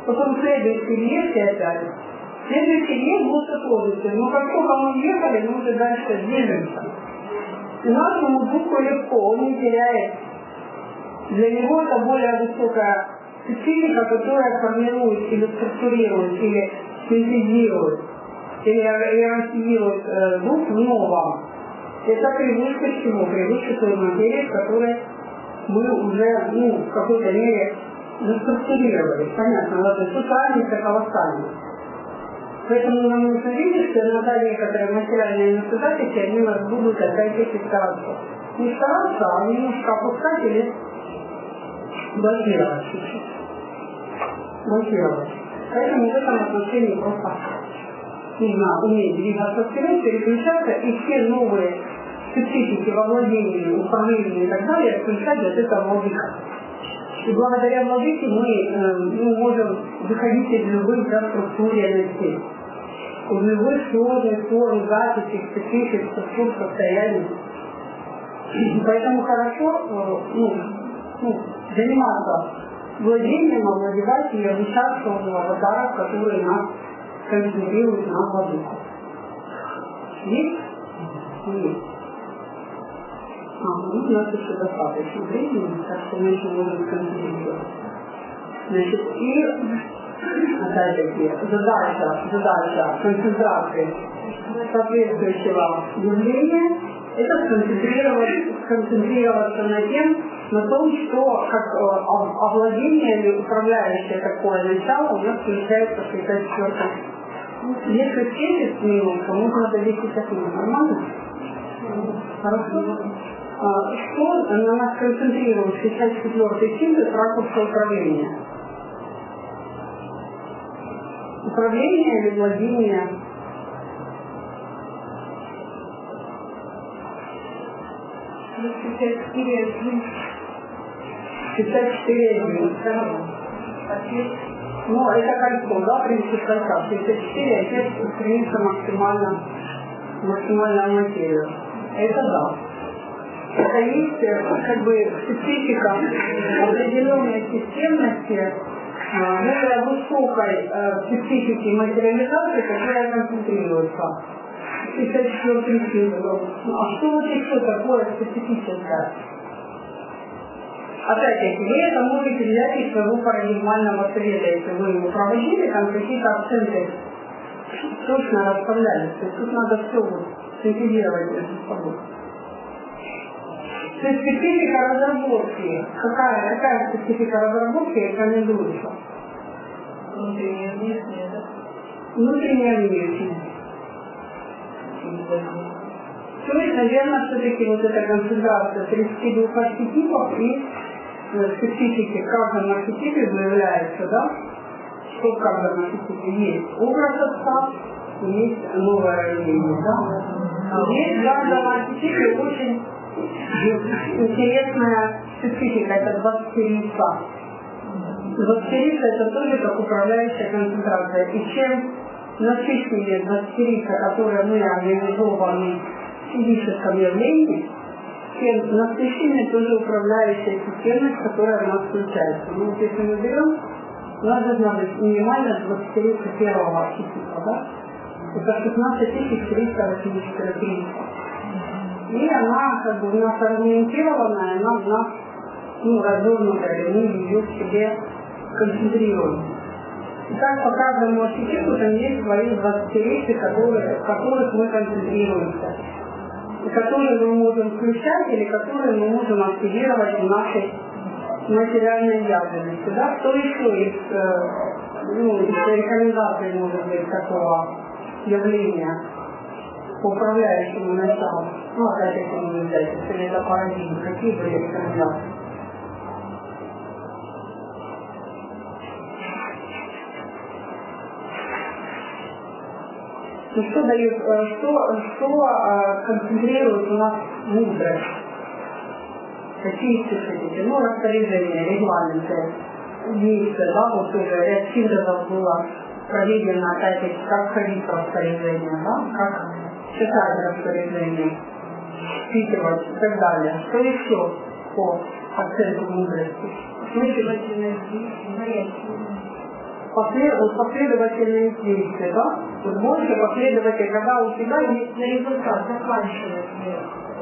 потом в следующий въезд и опять. Следующий въезд будто тоже все. Но как только мы ехали, мы уже дальше движемся. И нашему духу легко, он не теряет. Для него это более высокая специфика, которая формирует или структурирует, или синтезирует, или иерархизирует э, дух в новом. Это превыше к чему? Превыше той материи, в которой мы уже, ну, в какой-то мере заструктурировали. Понятно, ладно, тут разница колоссальная. Поэтому нам нужно видеть, что иногда некоторые материальные настоятельности, они нас будут опять-таки стараться. Не стараться, а немножко опускать или блокировать чуть-чуть. Блокировать. Поэтому в этом отношении просто нужно уметь двигаться вперед, переключаться и все новые специфики во владении, управлении и так далее включать вот это владыка. И благодаря владыке мы, э, мы можем выходить из любых да, структур реальностей, из любых сложных форм, записей, специфик, структур, состояний. И поэтому хорошо э, ну, ну, заниматься владением, овладевать и обучаться у аватаров, которые нас концентрируют на владыку. Есть? Есть. А, ну, у нас еще достаточно времени, так что мы еще можем сконцентрироваться. Значит, и опять-таки задача, задача концентрации соответствующего явления – это сконцентрироваться, сконцентрироваться на тем, на том, что как овладение или управляющее такое начало у нас включается в шестьдесят четвёртом. Если семьдесят минут, то нужно до десяти минут. Нормально? Хорошо? Что на нас концентрирует шестьдесят четвёртый синтез ракурса управления? Управление или владение? шестьдесят четыре шестьдесят четыре Ну, это кольцо, да, принцип кольца. шестьдесят четыре отец стремится максимально, максимально материю. Это да. Это есть как бы специфика определенной системности, более высокой специфики материализации, которая концентрируется. шестьдесят четвёртый символ. А что вот еще такое специфическое? Опять-таки, вы это можете взять из своего парадигмального совета, если вы его проводили, там какие-то акценты точно расставлялись. То есть тут надо все вот синтезировать между собой. То есть специфика разработки. Какая, какая специфика разработки рекомендуется? Внутренняя, внешняя, да? Внутренняя, внешняя. То есть, наверное, все-таки вот эта концентрация тридцати двух архетипов и специфики в каждом архетипе выявляется, да? Что в каждом архетипе есть образ отца, есть новое рождение, да? Есть в каждом архетипе очень интересная специфика, это двадцатерица. Двадцатерица это тоже как управляющая концентрация. И чем насыщеннее двадцатерица, которая мы организованы в физическом явлении, тем насыщеннее тоже управляющая системность, которая у нас включается. Ну, вот если мы берем, у нас должна быть минимально двадцатерица первого архетипа, да? Это шестнадцать тысяч триста восемьдесят три. И она как бы у нас аргументированная, она у нас ну, развернутая, мы ее в себе концентрируем. И так по каждому архетипу там есть свои двадцатерицы, которые, в которых мы концентрируемся. И которые мы можем включать или которые мы можем активировать в нашей материальной явленности. Да? Что еще из, ну, из рекомендаций может быть такого явления по управляющему началу? Ну, опять это не взять, если это парадигма. Какие были рекомендации? Ну, что дает, что, что а, концентрирует у нас мудрость? Какие специфики? Ну, распоряжения, регламенты, действия, да, вот тоже ряд синтезов было проведено, опять-таки, как ходить в распоряжение, да, как читать распоряжение, впитывать и так далее. Что еще по акценту мудрости? Следовательность, последовательные действия, да? Вот больше последовательно, когда у тебя есть на результат заканчивается.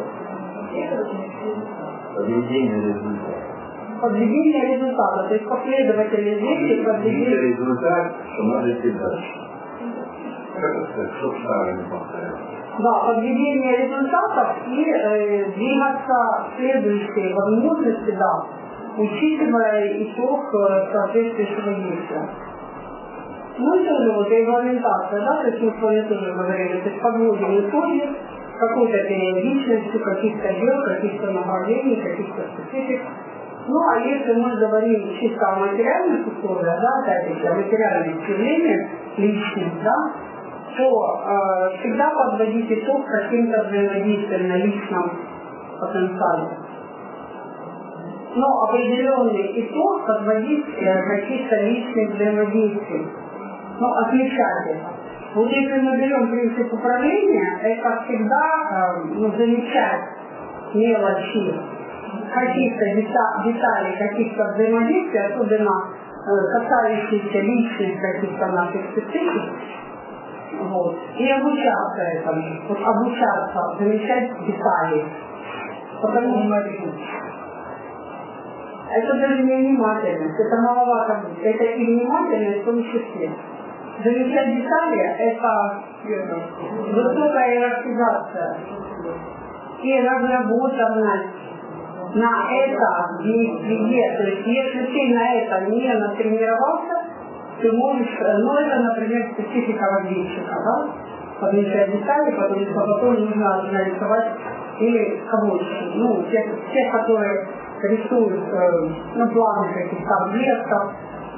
Подведение результата. Подведение результата, то есть последовательные действия, подведение результат, что надо идти дальше. Как это сказать, что правильно повторяется? Да, подведение результатов и э, двигаться в следующие возможности, да, учитывая итог э, соответствующего действия. Ну и тоже вот регламентация, да, то есть мы с вами тоже говорили, то есть подводим итоги какой-то периодичностью, каких-то дел, каких-то направлений, каких-то специфик. Ну а если мы говорим чисто о материальных условиях, да, опять-таки о материальных явлениях личных, да, то э, всегда подводить итог каким-то взаимодействием на личном потенциале. Но определенный итог подводить э, каких-то личных взаимодействий. Но отмечать это. Вот если мы берем принцип управления, это всегда э, ну, замечать мелочи, каких-то деталей, каких-то взаимодействий, особенно э, касающихся личных каких-то наших специфик. Вот. И обучаться этому, вот обучаться, замечать детали. Потому что это даже не внимательность, это маловато быть, это и внимательность в том числе. Замечать детали – это высокая иерархизация и разработанность на это действие. То есть если ты на это не натренировался, ты можешь, ну это, например, специфика разведчика, да? Подмечать детали, потому что потом нужно нарисовать или кого-то, ну, тех, тех, которые рисуют э, ну, планы каких-то объектов,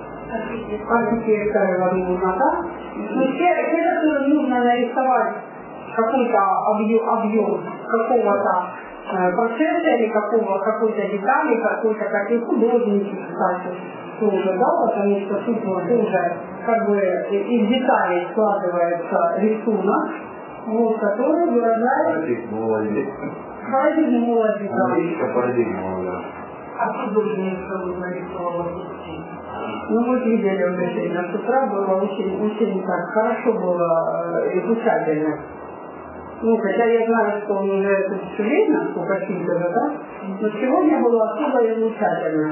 архитекторы, возможно, да? Но те, те, которые нужно нарисовать какой-то объем, объем какого-то э, процесса или какого, какой-то детали, какой-то, как и художники, кстати, тоже, да, потому что тут вот тоже как бы из деталей складывается рисунок, вот, который выражает... Парадигма молодец. Парадигма молодец, да. Английская парадигма молодец. А художник нарисовал? Ну, мы видели уже сегодня с утра, было очень, очень так хорошо было э, изучательно. Ну, хотя я знаю, что он уже это все время, сколько фильтров, да, но сегодня было особо изучательно.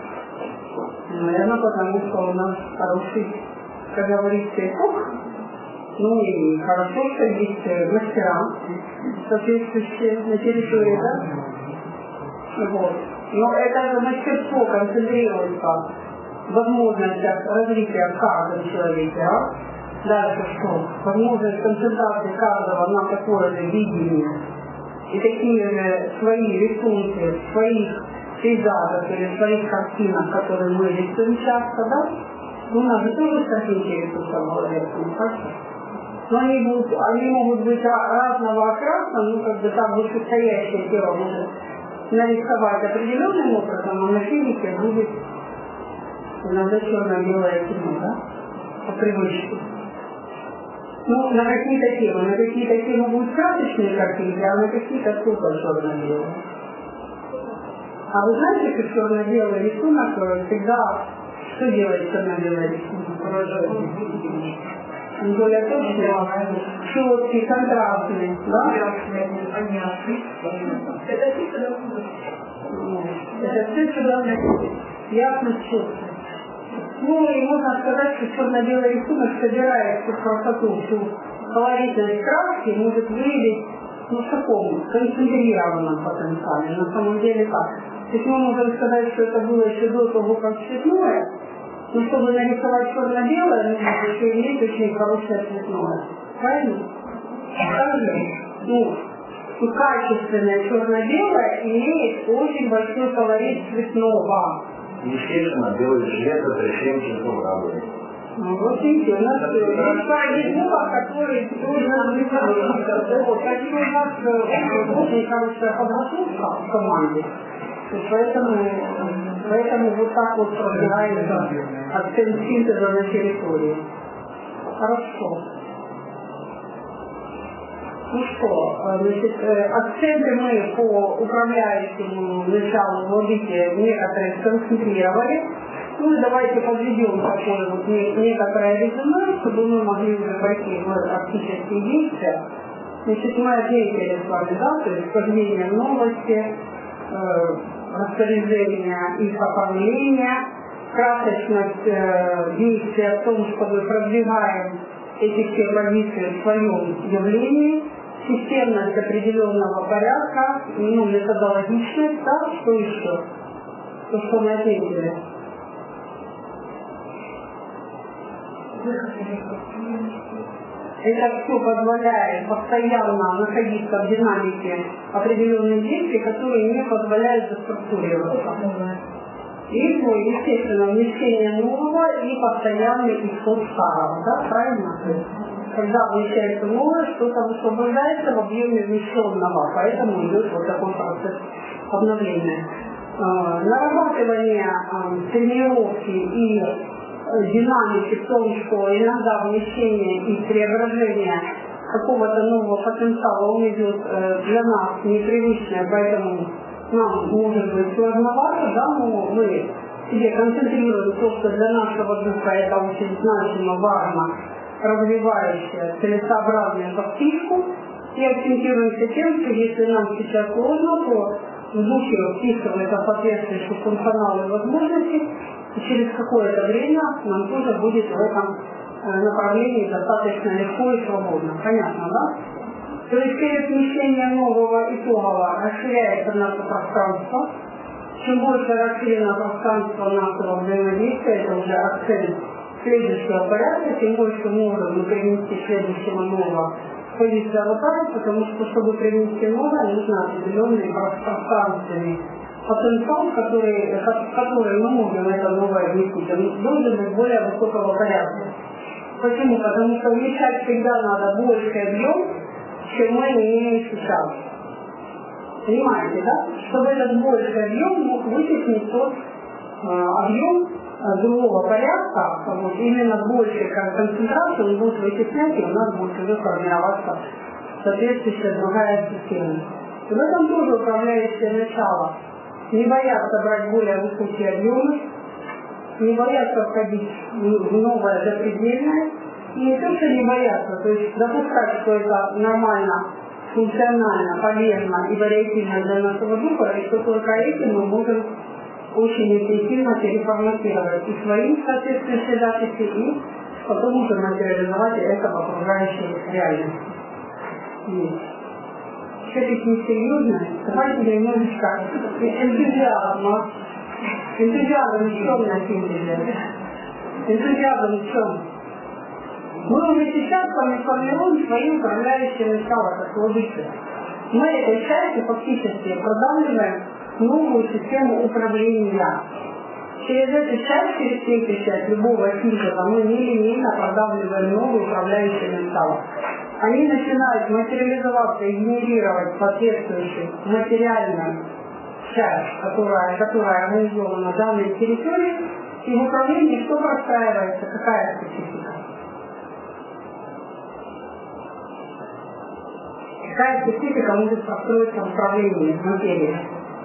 Наверное, потому что у нас хороший, как говорится, итог. Ну и хорошо, что есть мастера, соответствующие на территории, да? Вот. Но это же мастерство концентрируется в возможностях развития в каждом человеке, а? Дальше что? Возможность концентрации каждого на такое же видение и такие же свои рисунки, своих пейзажах или своих картинах, которые мы рисуем часто, да? У нас же тоже картинки рисуются в голове, не кажется? Но они, будут, они могут быть разного окраса, ну как бы там вышестоящее тело может нарисовать определенным образом, а на физике будет иногда черно-белое кино, да? По привычке. Ну, на какие-то темы, на какие-то темы будут красочные картинки, а на какие-то только черно-белые. А вы знаете, что черно-белый рисунок всегда, что делает черно-белый рисунок? Он более точный, четкий, контрастный, да? Это все должно быть. Это все, что должно быть. Ясно, четко. Ну и можно сказать, что черно-белый рисунок собирает всю красоту, всю колоритность краски, может выявить, ну, в таком концентрированном потенциале. На самом деле так. То есть мы можем сказать, что это было еще до того, как цветное, но чтобы нарисовать черно-белое, нужно еще иметь очень хорошее цветное. Правильно? Правильно? Ну, и качественное черно-белое имеет очень большой колорит цветного. Естественно, белый цвет это семь цветов радуги. Ну, вот видите, у нас есть парадигма, который тоже вот, такие у нас очень хорошая подготовка в команде. И поэтому, поэтому вот так вот продвигается акцент синтеза на территории. Хорошо. Ну что, значит, акценты мы по управляющему началу логики некоторые сконцентрировали. Ну и давайте подведем такое вот некоторое резюме, чтобы мы могли уже пойти в практические действия. Значит, мы отметили с вами, да, то есть появление новости, э, распоряжение их оформления, красочность э, действия в том, что мы продвигаем эти все позиции в своем явлении, системность определенного порядка, ну, методологичность, да, что еще? То, что мы отметили. Это все позволяет постоянно находиться в динамике определенных действий, которые не позволяют заструктурироваться. И, ну, естественно, внесение нового и постоянный исход старого, да, правильно? Когда внесяется новое, что-то высвобождается в объеме внесенного, поэтому идет вот такой процесс обновления. Нарабатывание тренировки и динамики в том, что иногда внесение и преображение какого-то нового потенциала, он идет для нас непривычное, поэтому нам может быть сложновато, да, но мы себе концентрируем то, что для нашего духа это очень значимо, важно, развивающее, целесообразную практику, и акцентируемся тем, что если нам сейчас сложно, то в духе вписывается соответствующий функционал и возможности, и через какое-то время нам тоже будет в этом направлении достаточно легко и свободно. Понятно, да? То есть через внесение нового итогового расширяется наше пространство. Чем больше расширено пространство нашего взаимодействия, это уже акцент следующего порядка, тем больше можем мы принести следующего нового позицию аватара, потому что, чтобы принести новое, нужно определенный пространственный потенциал, который, который мы можем это новое внести. Он должен быть более высокого порядка. Почему? Потому что вмещать всегда надо больший объем, чем мы имеем сейчас. Понимаете, да? Чтобы этот больший объем мог вытеснить тот э, объем э, другого порядка, вот, именно большей концентрации он будет вытеснять, и у нас будет уже формироваться соответствующая другая система. И в этом тоже управляющее начало. Не бояться брать более высокие объемы, не бояться входить в новое запредельное, и не то, что не бояться, то есть допускать, что это нормально, функционально, полезно и вариативно для нашего духа, и что только этим мы можем очень эффективно переформатировать и свои соответствующие записи, и потом уже материализовать это в окружающей реальности. Все-таки несерьезно, давайте немножечко энтузиазма. Энтузиазм в чем на синтезе? Энтузиазм в чем? Мы уже сейчас с вами формируем свои управляющие начала, как вы видите. Мы этой частью фактически продавливаем новую систему управления. Через эту часть, через третью часть любого синтеза мы нелинейно продавливаем новые управляющие начала. Они начинают материализоваться и генерировать соответствующую материальную часть, которая, которая организована на данной территории, и в управлении что простраивается, какая специфика? Какая специфика может построиться в управлении материей?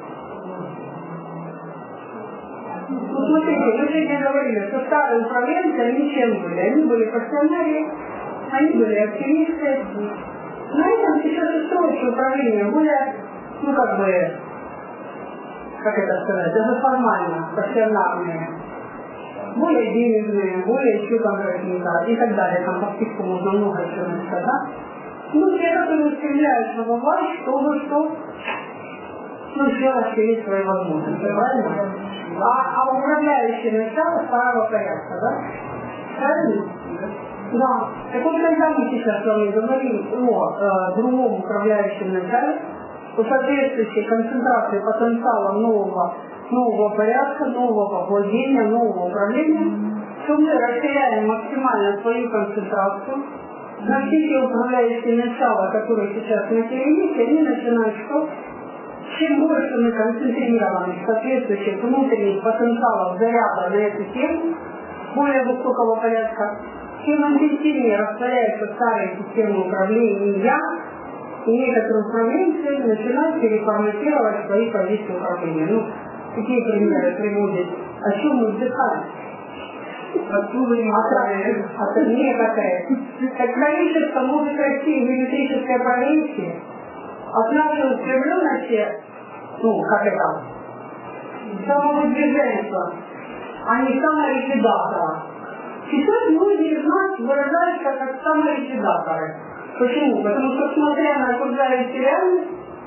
Ну, смотрите, мы сегодня говорили, что старые управленцы, они чем были? Они были профессионалы, они были активисты. На этом сейчас и строится управление более, ну как бы, как это сказать, даже формально, профессиональные, более денежные, более еще там какие-то и так далее. Там по списку можно много чего написать, да? Ну, те, которые устремляются во власть, чтобы что? Ну, еще расширить свои возможности, правильно? А, а управляющие начало старого порядка, да? Правильно? Да. Так вот, когда мы сейчас с вами говорим о э, другом управляющем начале, о соответствующей концентрации потенциала нового, нового порядка, нового владения, нового управления, то мы расширяем максимально свою концентрацию на все те управляющие начала, которые сейчас на телевизоре, они начинают что? Чем больше мы концентрированы в соответствующих внутренних потенциалов заряда на эту тему, более высокого порядка, тем интенсивнее растворяются старые системы управления, и некоторые управленцы начинают переформатировать свои позиции управления. Ну, Какие примеры приводят? О чем мы вздыхаем? Откуда не отравляют? Это не какая. Как количество может расти в геометрической прогрессии от нашей устремленности, ну, как это, самовыдвиженства, а не самоликвидатора. Сейчас многие из нас выражаются как самоликвидаторы. Почему? Потому что, смотря на окружающую реальность,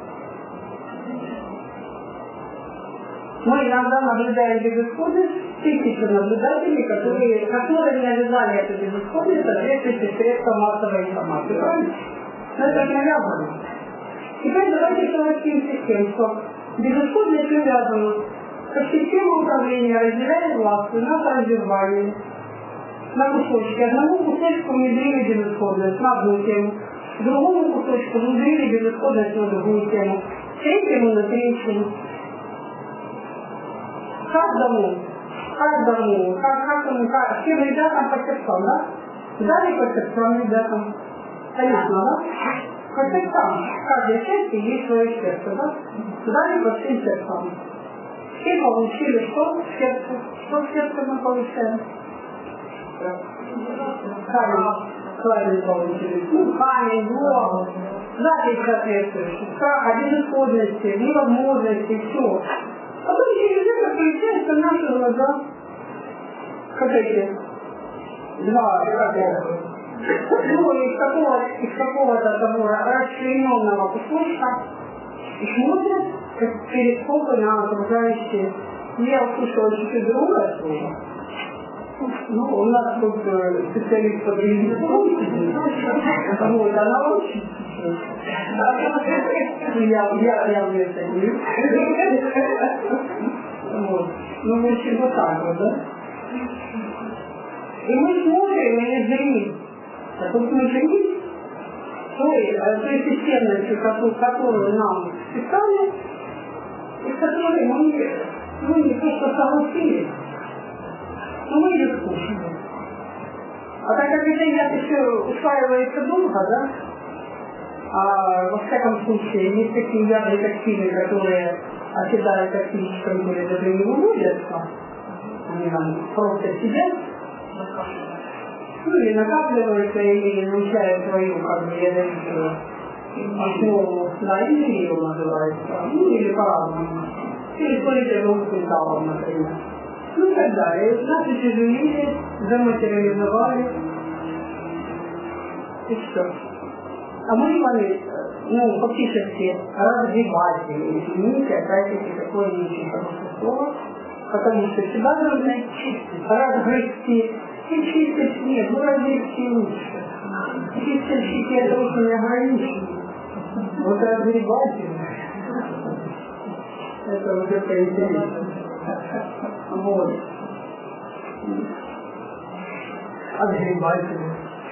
мы иногда наблюдаем безысходность, тысячи наблюдателей, которые, которые навязали эту безысходность соответствующих средством массовой информации. Правильно? Но это навязано. Теперь давайте согласимся с тем, что безысходность навязана, как система управления разделяет власть, нас разорвали на кусочки. Одному кусочку внедрили безысходность на одну тему, другому кусочку внедрили безысходность на другую тему, третьему на третью. Каждому, каждому, как, каждому, как, всем ребятам по сердцам, да? Дали по сердцам ребятам. Понятно, да? По сердцам. В каждой части есть свое сердце, да? Дали по всем сердцам. Все получили что в сердце? Что в сердце мы получаем? Камень. Камень получили. Ну, камень, блок. Запись соответствующая. Страх, безысходности, невозможности, все. Потом через это получается наши глаза, как эти два, ну, из какого-то, из какого-то того расчлененного кусочка и смотрят, как перископы на окружающие. Я услышала чуть-чуть другое слово. Ну, у нас тут специалист по древнему, вот, она очень Я, я, я в это не Вот. Ну, в общем, вот так вот, да? И мы смотрим, и зрим. А тут мы зрим той, той системностью, которую нам списали, и с которой мы, ну, не просто согласились, но мы ее слушаем. А так как это я еще усваивается долго, да? А во всяком случае, есть такие явные токсины, которые оседают в токсическом теле, даже не выводятся. Они там просто сидят, ну или накапливаются, или научают свою, как бы, ядовитую основу, да, или ее называется, ну или по-разному. Или политерным металлом, например. Ну и так далее. Нас утяжелили, заматериализовали, и все. А мы с вами, ну, фактически развиватели, извините, опять-таки такое не очень хорошее слово, потому что всегда должны чистить, разгрызти, и чистить нет, ну разгрызти лучше. Чистильщики это очень ограничено. Вот разгребатели, это вот это интересно. Вот. Отгребатели.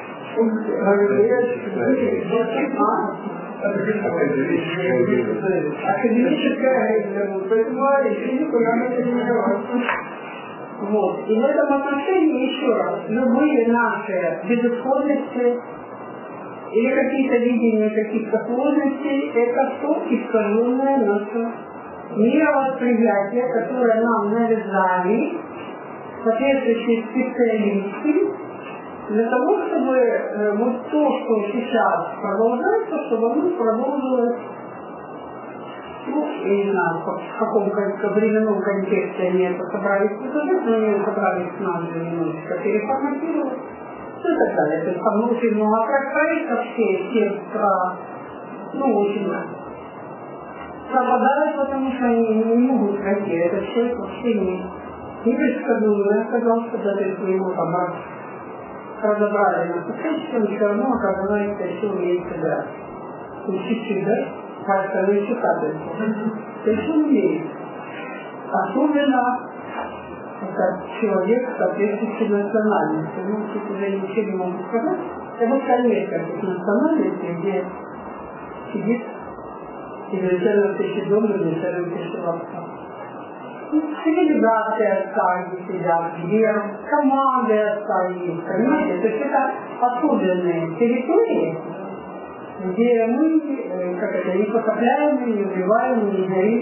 Академическая, понимаете, физику надо тренировать. Вот. И в этом отношении еще раз, любые наши безысходности или какие-то видения каких-то сложностей, это что? Искаженное наше мировосприятие, которое нам навязали соответствующие специалисты, для того, чтобы э, вот то, что сейчас продолжается, чтобы оно продолжилось, ну, я не знаю, в каком временном контексте они это собрались показать, но они собрались с нами немножечко переформатировать, ну и так далее. То есть там очень много проектов, все, все про, ну, очень пропадают, потому что они не могут пройти. Этот человек вообще не, не предсказуемый оказался, даже если его там разобрали на кусочки, он все равно оказывается еще умеет собирать. Ну, чуть-чуть, да? Кажется, ну еще капельку. То есть он умеет. Особенно это человек соответствующей национальности. Ну, тут уже ничего не могу сказать. Это скорее как национальности, где сидит изначально тысячи долларов, изначально тысячи лапсов. Цивилизация отца сидят, где команды отца есть, понимаете? То есть это особенные территории, где мы, как это, не потопляем, не убиваем, не горим,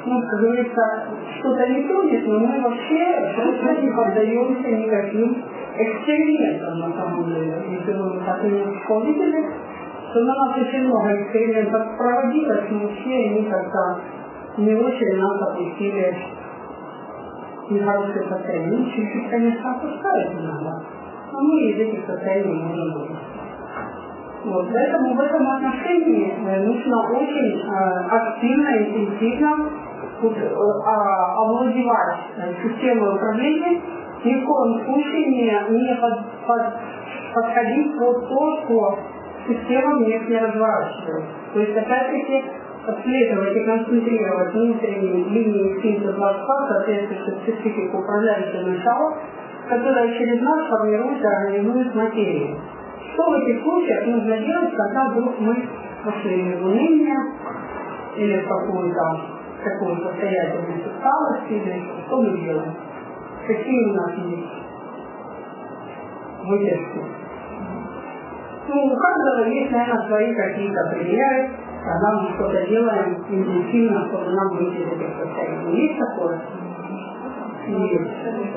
ну, как говорится, что-то не тонет, но мы вообще просто не поддаемся никаким экспериментам на самом деле. Если вы так немножко увидели, то на нас очень много экспериментов проводилось, но все они как-то не очень нас опустили в нехорошее состояние. Ну, чуть-чуть, конечно, опускают иногда, но мы из этих состояний можем выйти. Вот, поэтому в этом отношении нужно очень э, активно, интенсивно вот, э, овладевать системой управления, ни в коем случае не, не под, под, подходить под то, что система вместе не разворачивает. То есть, опять-таки, отслеживать и концентрировать внутренние линии синтеза двадцать, соответствующую специфику управляющего начала, которая через нас формирует и организует материю. Что в этих случаях нужно делать, когда вдруг мы пошли в уныние или в какую-то такую состоятельность усталости, или что мы делаем? Какие у нас есть выдержки? Ну, у каждого есть, наверное, свои какие-то примеры, когда мы что-то делаем интенсивно, чтобы нам выйти из этих состояний. Есть такое? Есть.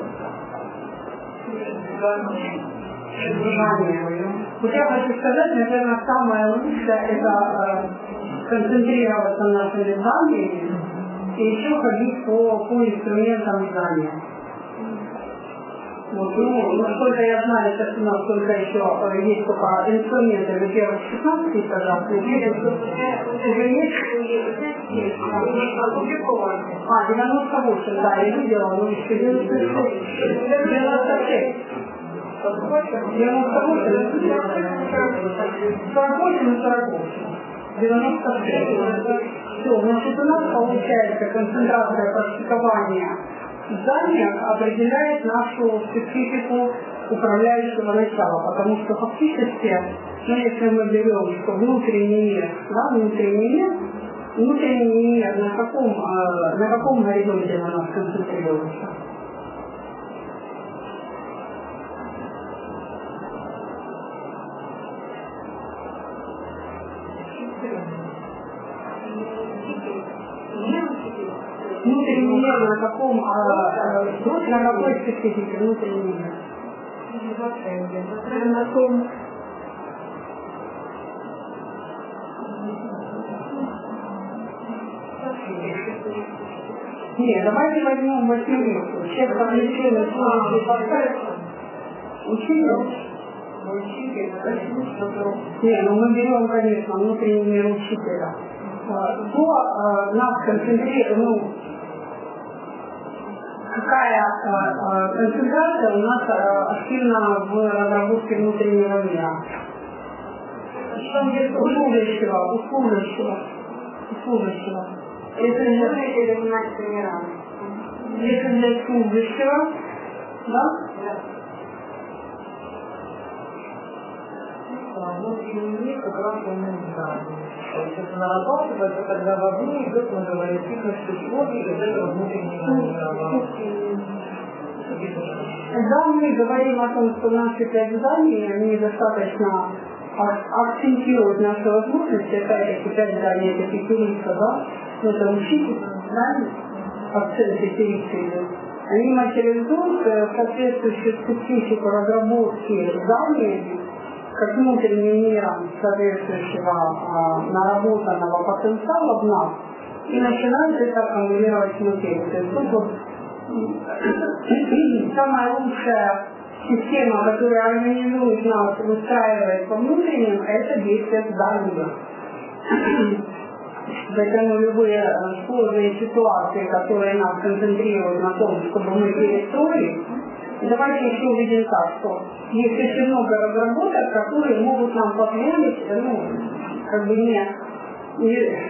Желание. Вот я хочу сказать, наверное, самое лучшее это э, концентрироваться на нашими знаниями и еще ходить по, по инструментам знания. Вот, ну, насколько я знаю, сейчас у нас только еще э, есть только инструменты для первых шестнадцати этажах, но уже есть опубликованы. А, девяносто восемь, да, я видела, но еще девяносто шесть. девяносто шесть. девяносто восемь, сорок восемь и сорок восемь. девяносто шесть. Все, значит, у нас получается концентрация практикования в зданиях определяет нашу специфику управляющего начала, потому что фактически, ну, если мы берем, что внутренний мир, да, внутренний мир, внутренний мир на каком, э, на каком горизонте на нас концентрируется? Внутренний мир на каком, а, на какой специфике внутренний мир? На каком? Нет, давайте возьмем восьмилетку. Сейчас подключили учитель. Нет, ну мы берем, конечно, внутренний мир учителя. Кто нас концентрирует, ну, какая э, концентрация у нас э, активна в разработке внутреннего мира? Что где услужащего, услужащего, услужащего. Если для Если для служащего, да? Внутренний мир как раз он не знает. То есть это нарабатывается, когда вовне идет многовариативность условий из этого внутреннего мира. Когда мы говорим о том, что наши пять зданий, они достаточно акцентируют наши возможности, опять-таки пять зданий, это пятерица, да, это учитель, знаете, акцент пятерицы идет. Они материализуют соответствующую специфику разработки зданий, как внутренним миром соответствующего а, наработанного потенциала в нас, и начинают это аккумулировать внутри. То есть тут вот самая лучшая система, которая организует нас, выстраивает по внутренним, это действие здания. Поэтому любые сложные ситуации, которые нас концентрируют на том, чтобы мы перестроили, давайте еще увидим так, что есть очень много разработок, которые могут нам позволить, ну, как бы не, не,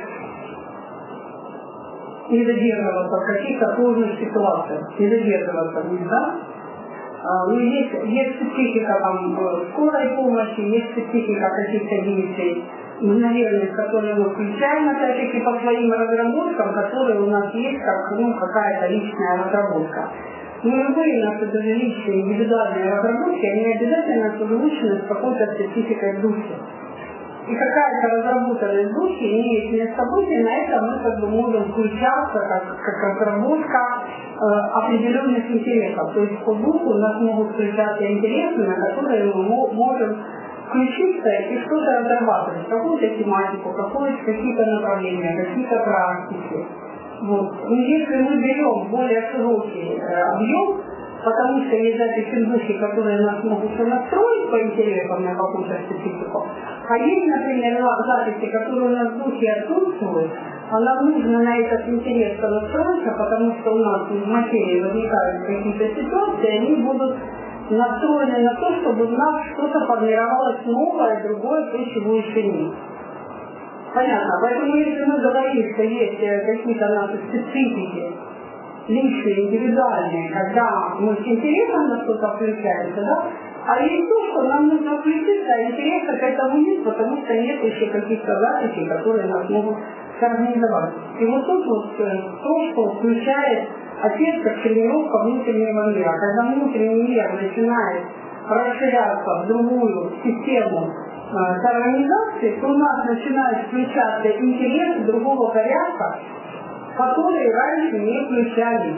не задерживаться в каких-то сложных ситуациях, не задерживаться в них, да? А, ну, есть, есть специфика там скорой помощи, есть специфика каких-то действий мгновенных, которые мы включаем, опять-таки, по своим разработкам, которые у нас есть, как, ну, какая-то личная разработка. Но любые наши даже личные индивидуальные разработки, они обязательно созвучны с какой-то спецификой души. и какая-то разработанность духи имеет место быть, и на это мы как бы можем включаться как, как разработка э, определенных интересов. То есть по духу у нас могут включаться интересы, на которые мы можем включиться и что-то разрабатывать, какую-то тематику, какие-то направления, какие-то практики. Вот. И если мы берем более широкий э, объем, потому что есть записи в духе, которые нас могут настроить по интересам на какую-то специфику, а есть, например, записи, которые у нас в духе отсутствуют, а нам нужно на этот интерес настроиться, потому что у нас в материи возникают какие-то ситуации, они будут настроены на то, чтобы в нас что-то формировалось новое, другое, то, чего еще нет. Понятно. Поэтому если мы говорим, что есть какие-то наши специфики, личные, индивидуальные, когда мы с интересом на что-то включаемся, да, а есть то, что нам нужно включиться, а интереса к этому нет, потому что нет еще каких-то записей, которые нас могут организовать. И вот тут вот то, что включает ответ как тренировка внутреннего мира. Когда внутренний мир начинает расширяться в другую систему э, организации, то у нас начинают включаться интересы другого порядка, которые раньше не включались.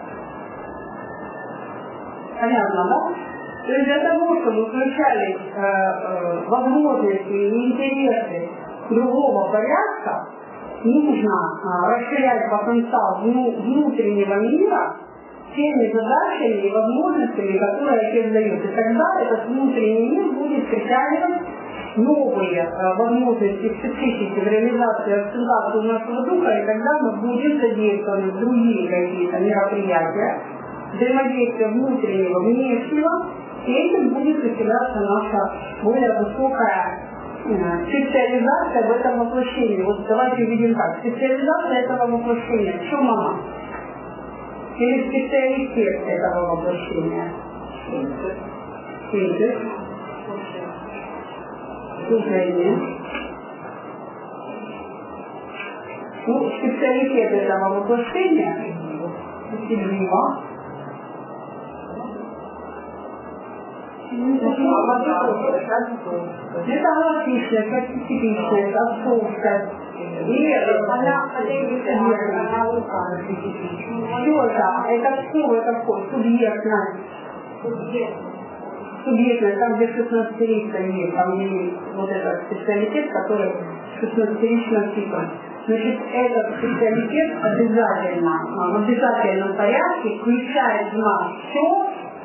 Понятно, да? То есть для того, чтобы включались э, э, возможности и интересы другого порядка, нужно э, расширять потенциал внутреннего мира теми задачами и возможностями, которые отец дает. И тогда этот внутренний мир будет притягивать новые э, возможности, специфики в реализации акцентации нашего духа, и тогда мы будем задействованы в другие какие-то мероприятия, взаимодействие внутреннего, внешнего, и этим будет усиляться наша более высокая э, специализация в этом воплощении. Вот давайте увидим так. Специализация этого воплощения. В чем она? Или специалитет этого воплощения? Синтез. Служение. Ну, специалитет этого воплощения усилива. Это логичность, специфичность, отцовскость. И она все это, это все, это все, субъектность. Субъектность, там где шестнадцатиричка есть, там есть вот этот специалитет, который шестнадцатиричным типом. Значит, этот специалитет обязательно, в обязательном порядке включает в нас все,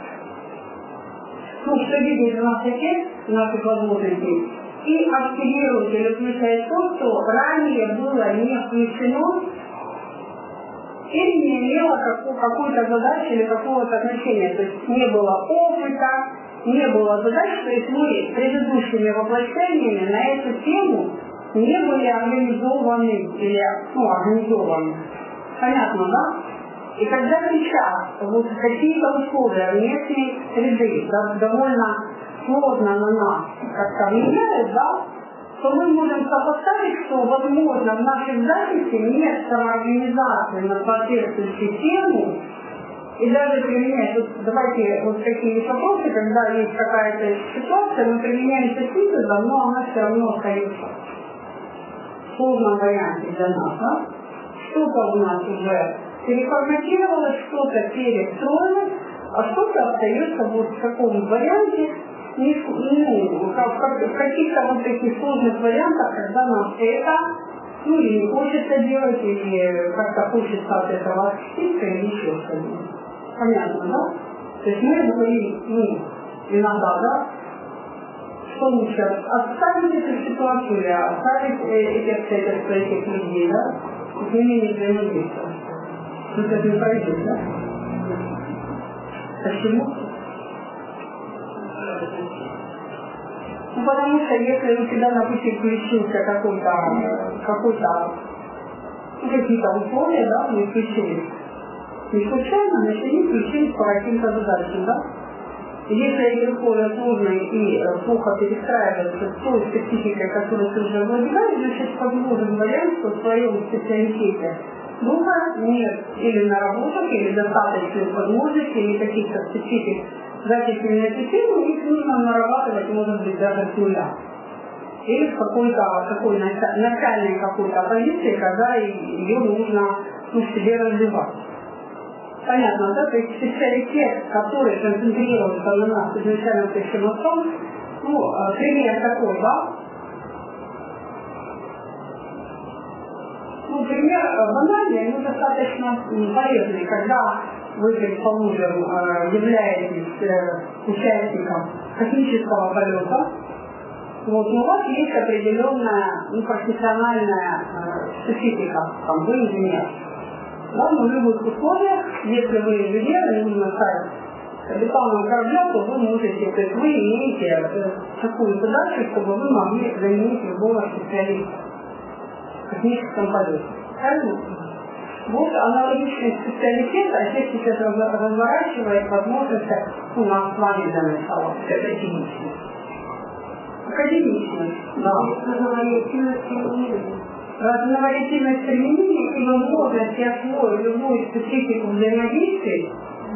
ну, что видит в нас отец, наших возможностей, и активирует или включает то, что ранее было не включено или не имело какую-то задачу или какого-то значения. То есть не было опыта, не было задач, то есть мы предыдущими воплощениями на эту тему не были организованы или ну, организованы. Понятно, да? И когда сейчас вот какие-то условия внешней среды да, довольно сложно на нас как-то влияют, да, то мы можем сопоставить, что, возможно, в нашей записи нет самоорганизации на соответствующую тему, и даже применять, вот давайте вот такие вопросы, когда есть какая-то ситуация, мы применяем синтезом, но она все равно остается в сложном варианте для нас. Да? Что-то у нас уже переформатировалось, что-то перестроилось, а что-то остается вот в таком варианте, не, ну, как, как, в каких-то вот таких сложных вариантах, когда нам это ну, или не хочется делать, или как-то хочется от этого отститься, или еще что-нибудь. Понятно, да? То есть мы говорим, ну, иногда, да, что лучше, оставить эту ситуацию или оставить эти обстоятельства этих людей, да, с ними не взаимодействовать. Ну, это не пройдет, да? Почему? Ну, потому что если у тебя на пути включился какой-то, какой-то, ну, какие-то условия, да, не включились. Не случайно, значит, они включились по каким-то задачам, да? И если эти условия сложные и плохо перестраиваются с той спецификой, которую ты уже владеешь, значит, возможен вариант, что в своем специалитете духа нет или наработок, или достаточных возможностей, или каких-то специфик записи на эту тему, их нужно нарабатывать, может быть, даже с нуля. или в какой-то какой начальной какой-то позиции, когда ее нужно ну, в себе развивать. Понятно, да? То есть специалитет, который концентрируется на нас изначально таким отцом, ну, пример такой, да? Ну, пример банальный, но достаточно полезный, когда вы, предположим, являетесь участником космического полета, вот, но у вас есть определенная ну, профессиональная специфика, там, вы инженер. Да, но в любых условиях, если вы инженер, и нужно стать капитаном корабля, то вы можете, то есть вы имеете такую задачу, чтобы вы могли заменить любого специалиста в космическом полете. Правильно? Вот аналогичный специалитет, а здесь сейчас разворачивает возможности у нас с вами для начала, академичность. Академичность, да. Разновариативность применения и возможность освоить любую специфику взаимодействия,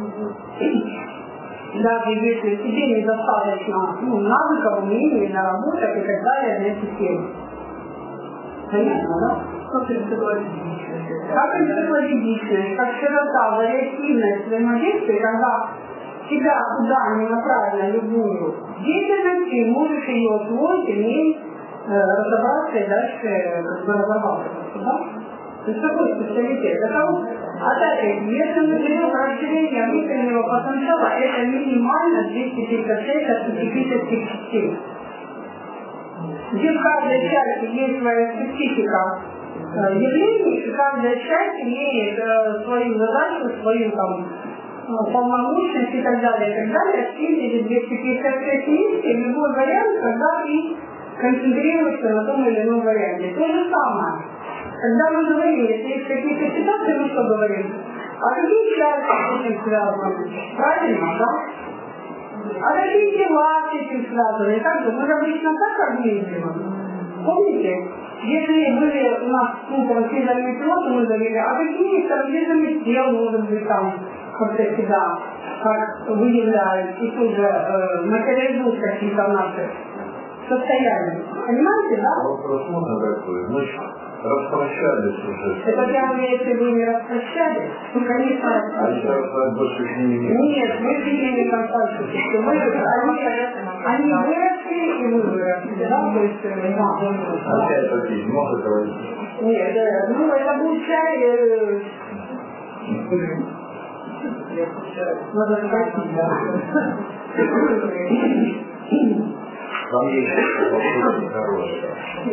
даже если тебе недостаточно ну, навыков, умений, наработок и так далее на эту тему. Понятно, да? Как энциклопедичность? Как энциклопедичность, как широта, вариативность взаимодействия, когда тебя куда ни направлена любую деятельность, ты можешь ее освоить, иметь, разобраться и дальше как бы разрабатываться, да? То есть какой специалитет? Это, опять-таки, если мы берем расширение внутреннего потенциала, это минимально двести пятьдесят шесть архетипических частей. Где в каждой части есть своя специфика явлений, и каждая часть имеет свою задачу, свою там полномочность и так далее, и так далее. Все эти двести пятьдесят шесть вместе, любой вариант, когда ты концентрируешься на том или ином варианте. То же самое. Когда мы говорим, если есть какие-то ситуации, мы что говорим? А какие части с этим связаны? Правильно, да? А какие дела с этим связаны? Как же? Мы же обычно так организируем. Помните? Если были у нас ну, физические пилоты, мы говорили, а какие совместные дел, может быть, там, как-то себя, как выявляют, и тоже э, материализуют какие-то наши состояние. Понимаете, да? Вопрос можно такой. Мы распрощались уже. Это прямо если вы не распрощались, то, конечно, распрощались. А больше не имеем. Нет, вы с ними не контактируете. Они, они выросли и вы выросли, да? То есть, да. Опять такие, можно говорить? Нет, да, ну это будет чай. Э... Надо спросить, да. Там есть вопросы хорошие.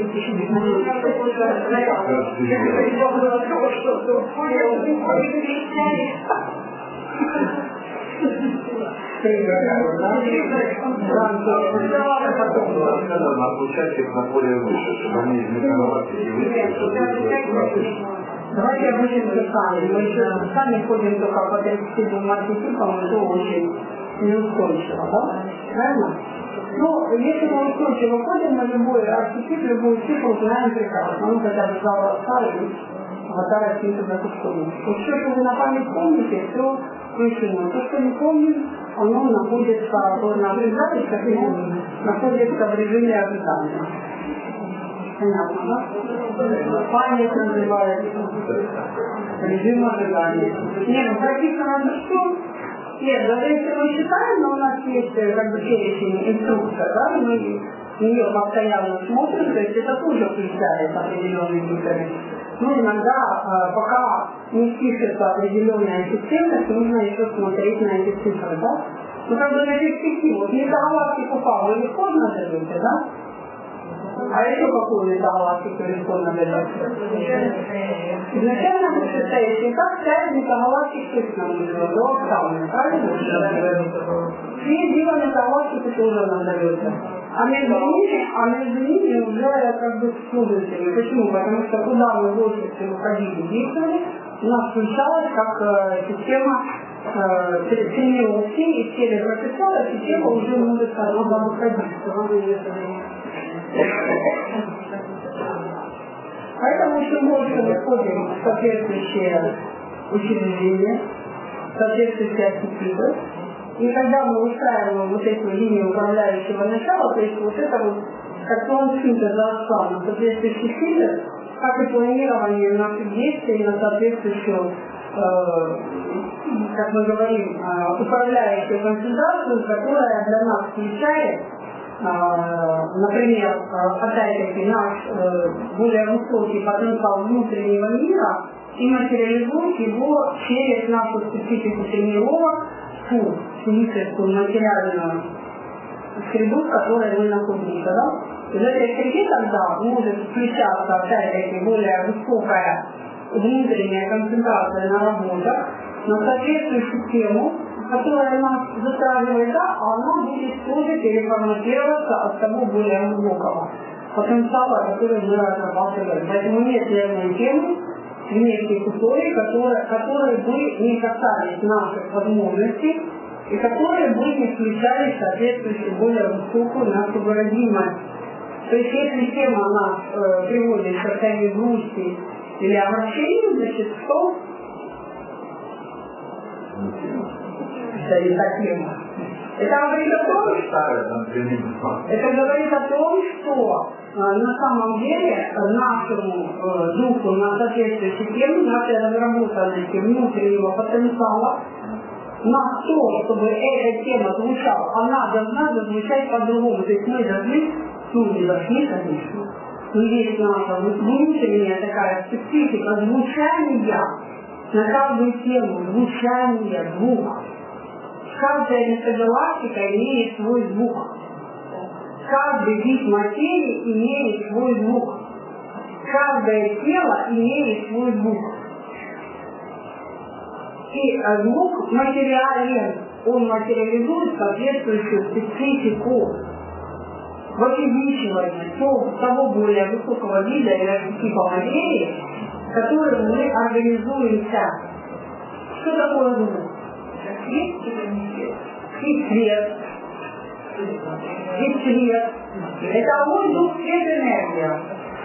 Надо обучать их на более выше, чтобы они изменялись и выше. Давайте обучимся сами. Мы еще сами ходим только по перспективным архетипам, что очень неустойчиво, да? Правильно? Ну, если мы устойчиво ходим на любой архетип, любую цифру, знаем прекрасно. Ну, хотя бы зал старый, аватар архетипа закупками. Вот все, что вы на память помните, все решено. То, что не помним, оно находится на записках и находится в режиме ожидания. Понятно, да? Память называется. Режим ожидания. Нет, ну прописано за что? Нет, даже если мы считаем, но у нас есть как бы перечень инструкция, да, мы ее постоянно смотрим, то есть это тоже включает определенные цифры. Ну, иногда, пока не спишется определенная системность, нужно еще смотреть на эти цифры, да? Ну, как бы на перспективу. Вот метагалактику Павла легко назовете, да? А еще какую метагалактику легко назовете? Изначально мы состоите, как вся метагалактика точно назовет, до октавны, правильно? Все дело метагалактики тоже назовете. А между ними, а между ними уже как бы служители. Почему? Потому что куда мы больше всего ходили, действовали, у нас включалась как э, система э, тренировки и телепроцессора, система уже может сама выходить. Поэтому чем больше мы ходим в соответствующие учреждения, в соответствующие архетипы, и когда мы устраиваем вот эту линию управляющего начала, то есть вот это вот как план синтеза отца на соответствующий синтез, как и планирование наших действий на соответствующую, э, как мы говорим, э, управляющую концентрацию, которая для нас включает, э, например, э, опять-таки наш э, более высокий потенциал внутреннего мира и материализует его через нашу специфику тренировок, ту физическую материальную среду, в которой мы находимся. Да? В этой среде тогда может включаться опять-таки более высокая внутренняя концентрация на работах, на соответствующую тему, которая нас затрагивает, да, а она будет тоже переформатироваться от того более глубокого потенциала, который мы разрабатываем. Поэтому нет ни одной темы, внешних условий, которые, которые бы не касались наших возможностей и которые бы не включали соответствующую более высокую нашу выразимость. То есть если тема нас э, приводит к состоянию грусти или огорчения, значит что? Это не та тема. Это говорит о том, что, это говорит о том, что э, на самом деле нашему э, духу на соответствующей теме, нашей разработанности внутреннего потенциала, на то, чтобы эта тема звучала, она должна зазвучать по-другому. То есть мы должны, ну не должны, конечно, но есть наша внутренняя такая специфика звучания на каждую тему, звучание звука. Каждая метагалактика имеет свой звук. Каждый вид материи имеет свой звук. Каждое тело имеет свой звук. И звук материален, он материализует соответствующую специфику возвеличивания того более высокого вида или типа материи, которым мы организуемся. Что такое звук? И свет, и свет. Это воздух, свет, энергия.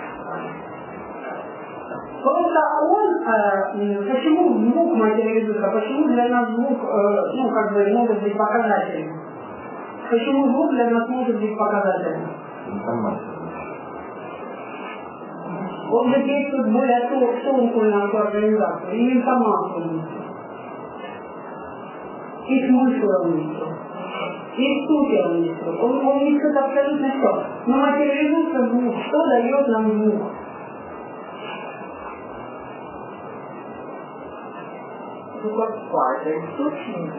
Просто он, э, почему звук материализуется, почему для нас звук, э, ну, как бы, может быть показательным? Почему звук для нас может быть показательным? Он же действует более тонкую нашу организацию, и информацию, и смысл внесет, и суть внесет. Он, он несет абсолютно все. Но материализуется звук, что дает нам звук? Ну как спать, источник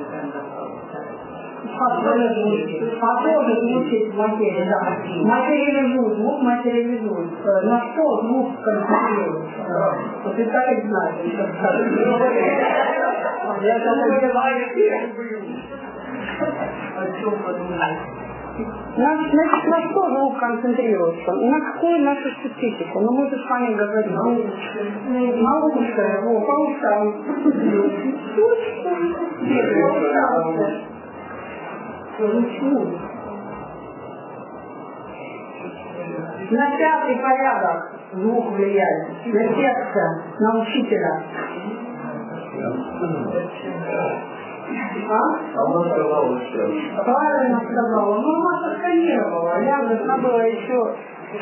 Похоже звучит в материи, да. Материализует, звук материализует. На что звук концентрируется? Вот и так и знаете, что сказать. Я это называю. О чем подумаете? Значит, на что звук концентрируется? На какую нашу специфику? Ну, мы же с вами говорим. На уши, во, по ушам. На пятый порядок звук влияет. На сердце, на учителя. А? Она сказала, что... Правильно сказала. Ну, она сосканировала. Я должна была еще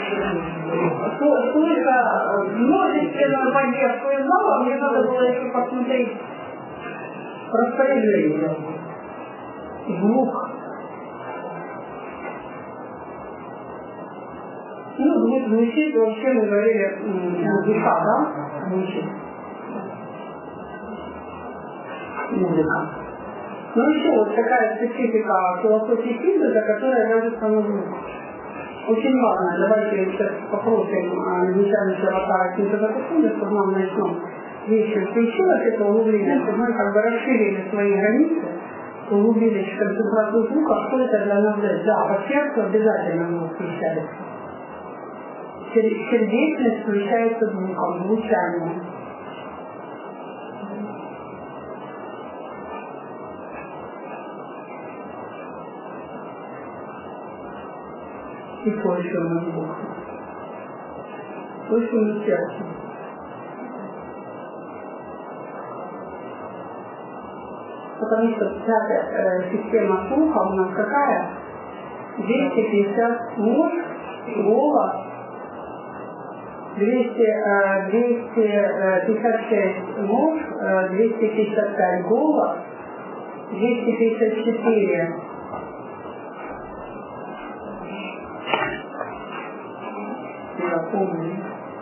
только множественную поддержку из зала, мне надо было еще посмотреть распоряжение. Звук. Ну, звук звучит, вообще мы говорили, душа, да? Звучит. Музыка. Ну еще вот такая специфика философии синтеза, которая вяжется на звук. Очень важно. Давайте сейчас попросим начальника аватара синтеза синтеза, чтобы нам начнем вещи включилось, это углубление, чтобы мы как бы расширили свои границы, углубились в концентрацию звука, что это для нас дает. Да, по сердцу обязательно мы включается. Сердечность включается звуком, звучанием. И слышим на звук. Слышим сердце. Потому что вся э, система слуха у нас какая? двести пятьдесят мозг голос, двести пятьдесят шесть муж, двести пятьдесят пять голос, двести пятьдесят четыре я помню.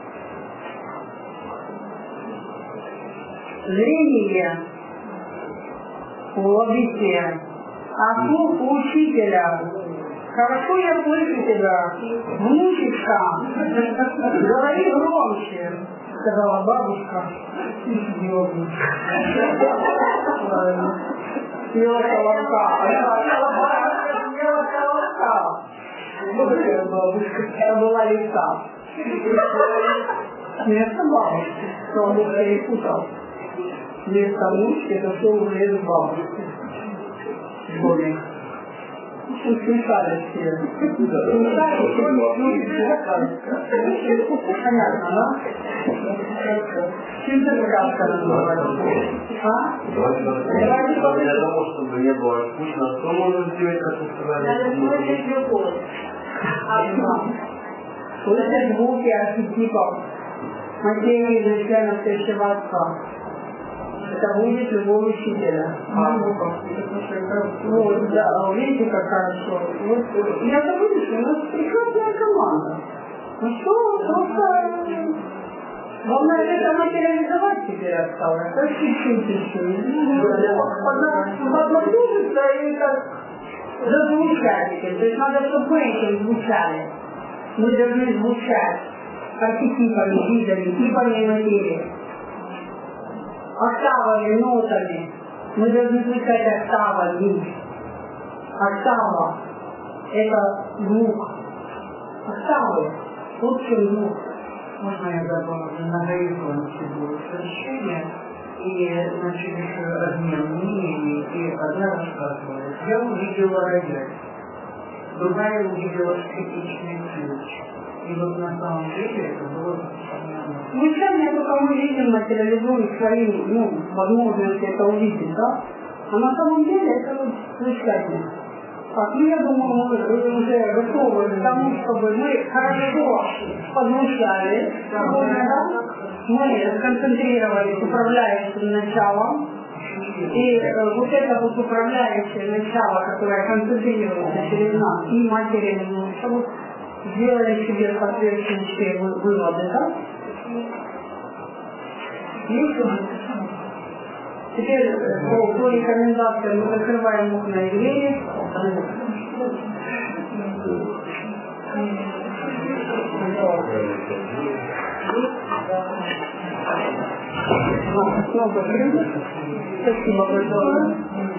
Зрение у владыки, а слух у учителя. Хорошо я слышу тебя, внучечка, говори громче, сказала бабушка. Съела колобка. Съела колобка. Что такое бабушка? Это была лиса. Вместо бабушки. Но он их перепутал. Вместо внучки это все уже из бабушки. Более. Смешались все. Смешались все. Понятно, да? Чем ты сказка называется? А? Давайте для того, чтобы не было скучно, что можно сделать, как вы сказали? Надо слышать любовь. Слышать звуки архетипов, материи для членов тысячеватства. Это будет любовь учителя. А, вот, да, видите, как хорошо. Вот, я забыла, что у нас прекрасная команда. Ну что, просто главное это материализовать теперь осталось. Так чуть-чуть еще. Поднатужиться и как зазвучать этим. То есть надо, чтобы мы этим звучали. Мы должны звучать архетипами, видами, типами материи. Октавами, нотами. Мы должны звучать октавами. Октава – это звук. Октавы – вот в чем звук. Можно я добавлю на горизонте будет сообщение и значит обмен мнениями, и одна рассказывает. Я увидела рояль, другая увидела скрипичный ключ. И вот на самом деле это было Звучание, только мы видим, материализуем свои ну, возможности это увидеть, да? А на самом деле это вот звучание. Так, ну я думаю, мы уже готовы к тому, чтобы мы хорошо подзвучали сегодня, да? Мы сконцентрировались управляющим началом. И э, вот это вот управляющее начало, которое концентрируется через нас и материализуется, вот сделали себе соответствующие выводы, да? Есть? Теперь по, по рекомендациям мы закрываем окна и двери. Много принято. Спасибо большое.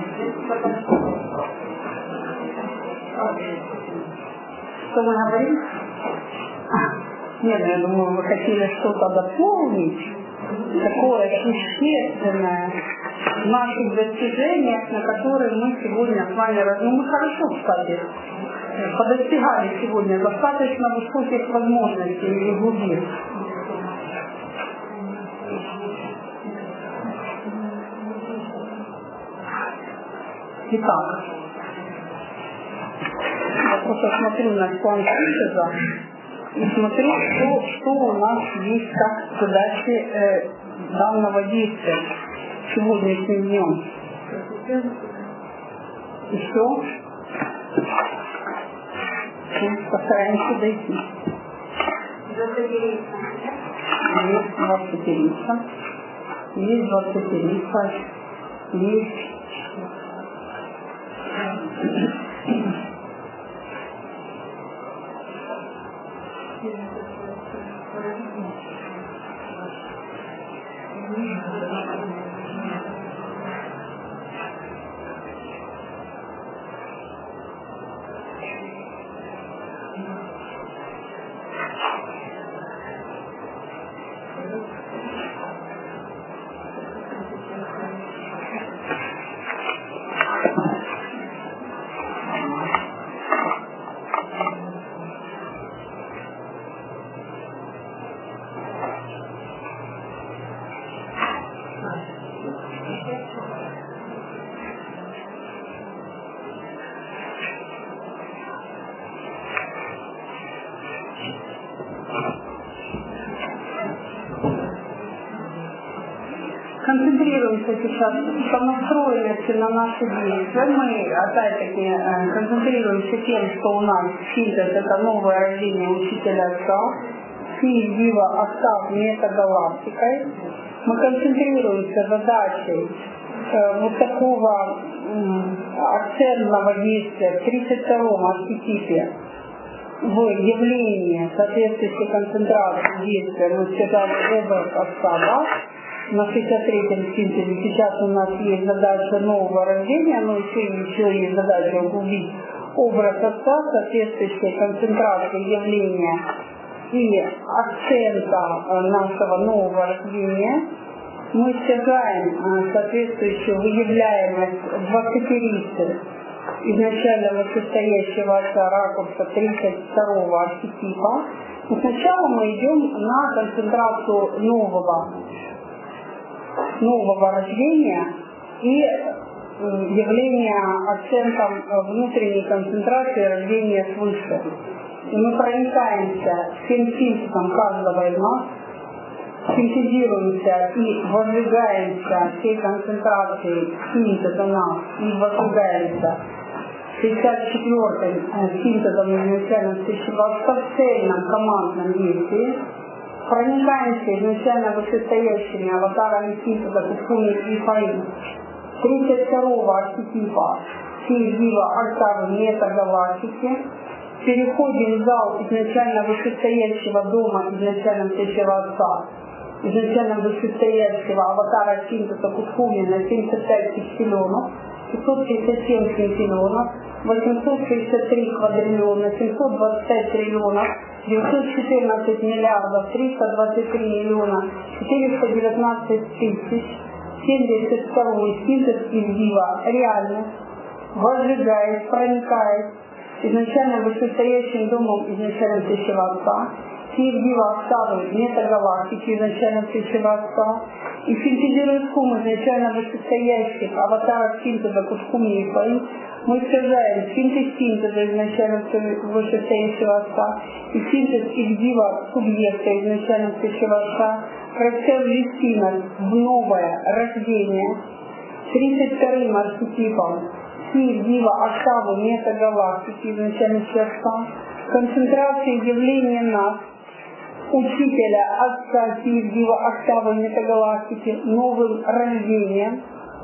Что мы говорим? Нет, я думаю, вы хотели что-то дополнить, такое существенное в наших достижениях, на которые мы сегодня с вами, ну мы хорошо, кстати, подостигали сегодня достаточно высоких возможностей и глубин. Итак, я просто смотрю на план синтеза и смотрю, что, что у нас есть как задачи э, данного действия сегодняшним днем. Еще постараемся дойти. Есть двадцатерица, есть двадцатерица, есть концентрируемся сейчас по настроенности на наши действия. Мы, опять-таки, концентрируемся тем, что у нас синтез — это новое рождение учителя отца, си, дива, октав, метагалактикой. Мы концентрируемся задачей э, вот такого э, акцентного действия в тридцать втором архетипе в явлении соответствующей концентрации действия. Мы сказали образ отца, да? На шестьдесят третьем синтезе сейчас у нас есть задача нового рождения, но еще, еще есть задача углубить образ отца, соответствующей концентрации явления и акцента нашего нового рождения. Мы стягаем соответствующую выявляемость двадцатерицы изначального состоящего отца ракурса тридцать второго архетипа. Но сначала мы идем на концентрацию нового, нового рождения и явление акцентом внутренней концентрации рождения свыше. И мы проникаемся всем синтезом каждого из нас, синтезируемся и воздвигаемся всей концентрацией синтеза нас и воздвигаемся шестьдесят четвёртым синтезом изначально в цельном командном действии, проникаемся изначально вышестоящими аватарами синтеза Кукуни и Фаи тридцать второго архетипа Сильдива Альтавы метагалактики, переходим в зал изначально вышестоящего дома изначально всего отца, изначально вышестоящего аватара синтеза Кукуни на семьдесят пять кипсилионов, пятьсот тридцать семь квинтиллионов, восемьсот шестьдесят три квадриллиона, семьсот двадцать пять триллионов, девятьсот четырнадцать миллиардов, триста двадцать три миллиона, четыреста девятнадцать тысяч, семьдесят второй синтез Сильдива реально возжигает, проникает изначально вышестоящим домом изначально всего отца, Сильдива октавы метагалактики изначально всего отца, и синтезирует кум изначально вышестоящих аватаров синтеза Кускуми и Фаи. Мы сказали синтез синтеза изначально вышестоящего отца и синтез Сильдива субъекта изначально всего отца, расцел листинок в новое рождение тридцать вторым архетипом Сильдива октавы метагалактики изначально всего отца, концентрация явления нас, учителя отца Сильдива октавы метагалактики, новым рождением,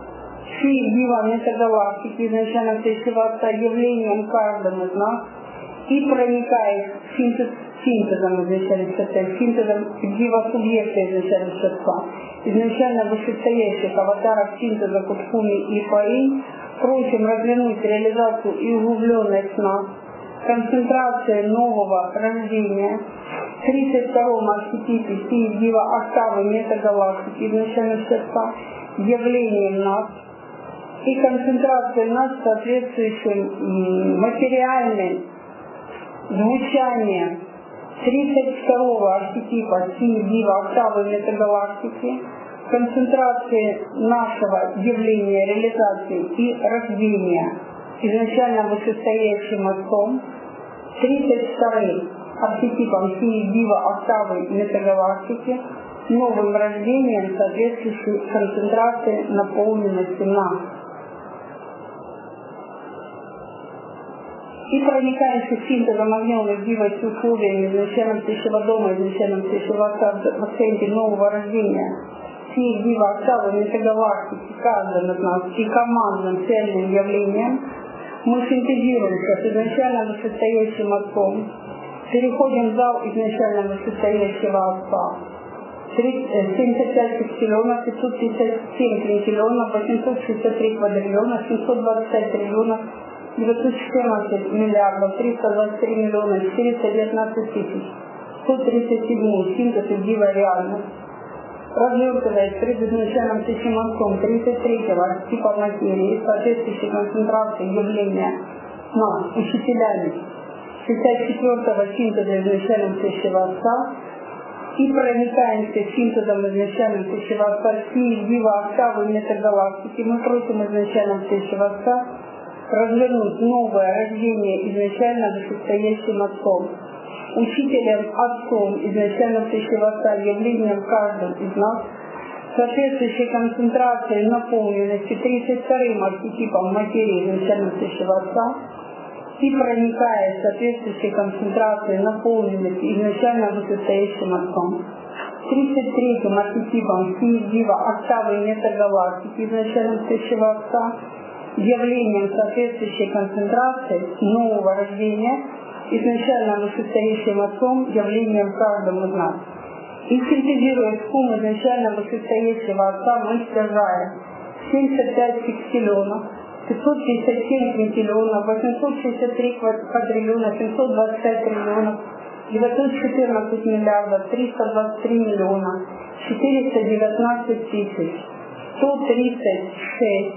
Сильдива метагалактики, изначально всего отца, явлением каждому из нас, и проникает синтез, синтезом изначально всего, синтезом Сильдива субъекта изначально всего, изначально вышестоящих аватаров синтеза Кукуми и Фаи, просим развернуть реализацию и углубленность нас, концентрация нового рождения, в тридцать втором архетипе Сильдива октавы метагалактики, изначально сердца, явлением нас, и концентрация нас соответствующим материальным звучанием тридцать второго архетипа Сильдива октавы метагалактики, концентрации нашего явления, реализации и рождения изначально вышестоящим отцом, тридцать вторым архетипом Сильдива октавы метагалактики, новым рождением соответствующей концентрации наполненности нас. И проникаемся синтезом огненных дивой с условиями изначальным тысячего дома, изначальным тысячего отца в акценте нового рождения. Сильдива октавы метагалактики, каждым из нас и командным цельным явлением мы синтезируемся с изначально вышестоящим отцом, переходим в зал изначально вышестоящего отца, семьдесят пять кипсилионов, пятьсот пятьдесят семь квинтиллионов, восемьсот шестьдесят три квадриллиона, семьсот двадцать пять триллионов, девятьсот четырнадцать миллиардов, триста двадцать три миллиона, четыреста девятнадцать тысяч, сто тридцать семь синтез Сильдива реальность. Развертываясь перед изначальным тысячим отцом тридцать третьего типа материи, соответствующей концентрации явления нас, учителями шестьдесят четвёртого синтеза изначальным тысячего отца, и проникаемся синтезом изначальным тысячего отца Сильдива октавы метагалактики. Мы просим изначальным тысячего отца развернуть новое рождение изначально вышестоящим отцом, учителем отцом изначально тысячего отца, явлением каждым из нас, соответствующей концентрацией наполненности тридцать вторым архетипом материи изначально Всевышнего Отца и проникает соответствующей концентрацией наполненности изначально высостоящим Отцом. тридцать третьим архетипом Сиидива октавы метагалактики изначально Всевышнего Отца, явлением соответствующей концентрации нового рождения изначально высостоящим Отцом, явлением каждому из нас. И синтезируя сумму изначально высостоящего Отца, мы стяжаем семьдесят пять секстиллионов, пятьсот пятьдесят семь квинтиллионов, восемьсот шестьдесят три квадриллиона, семьсот двадцать пять триллионов, девятьсот четырнадцать миллиардов, триста двадцать три миллиона, четыреста девятнадцать тысяч, сто тридцать шесть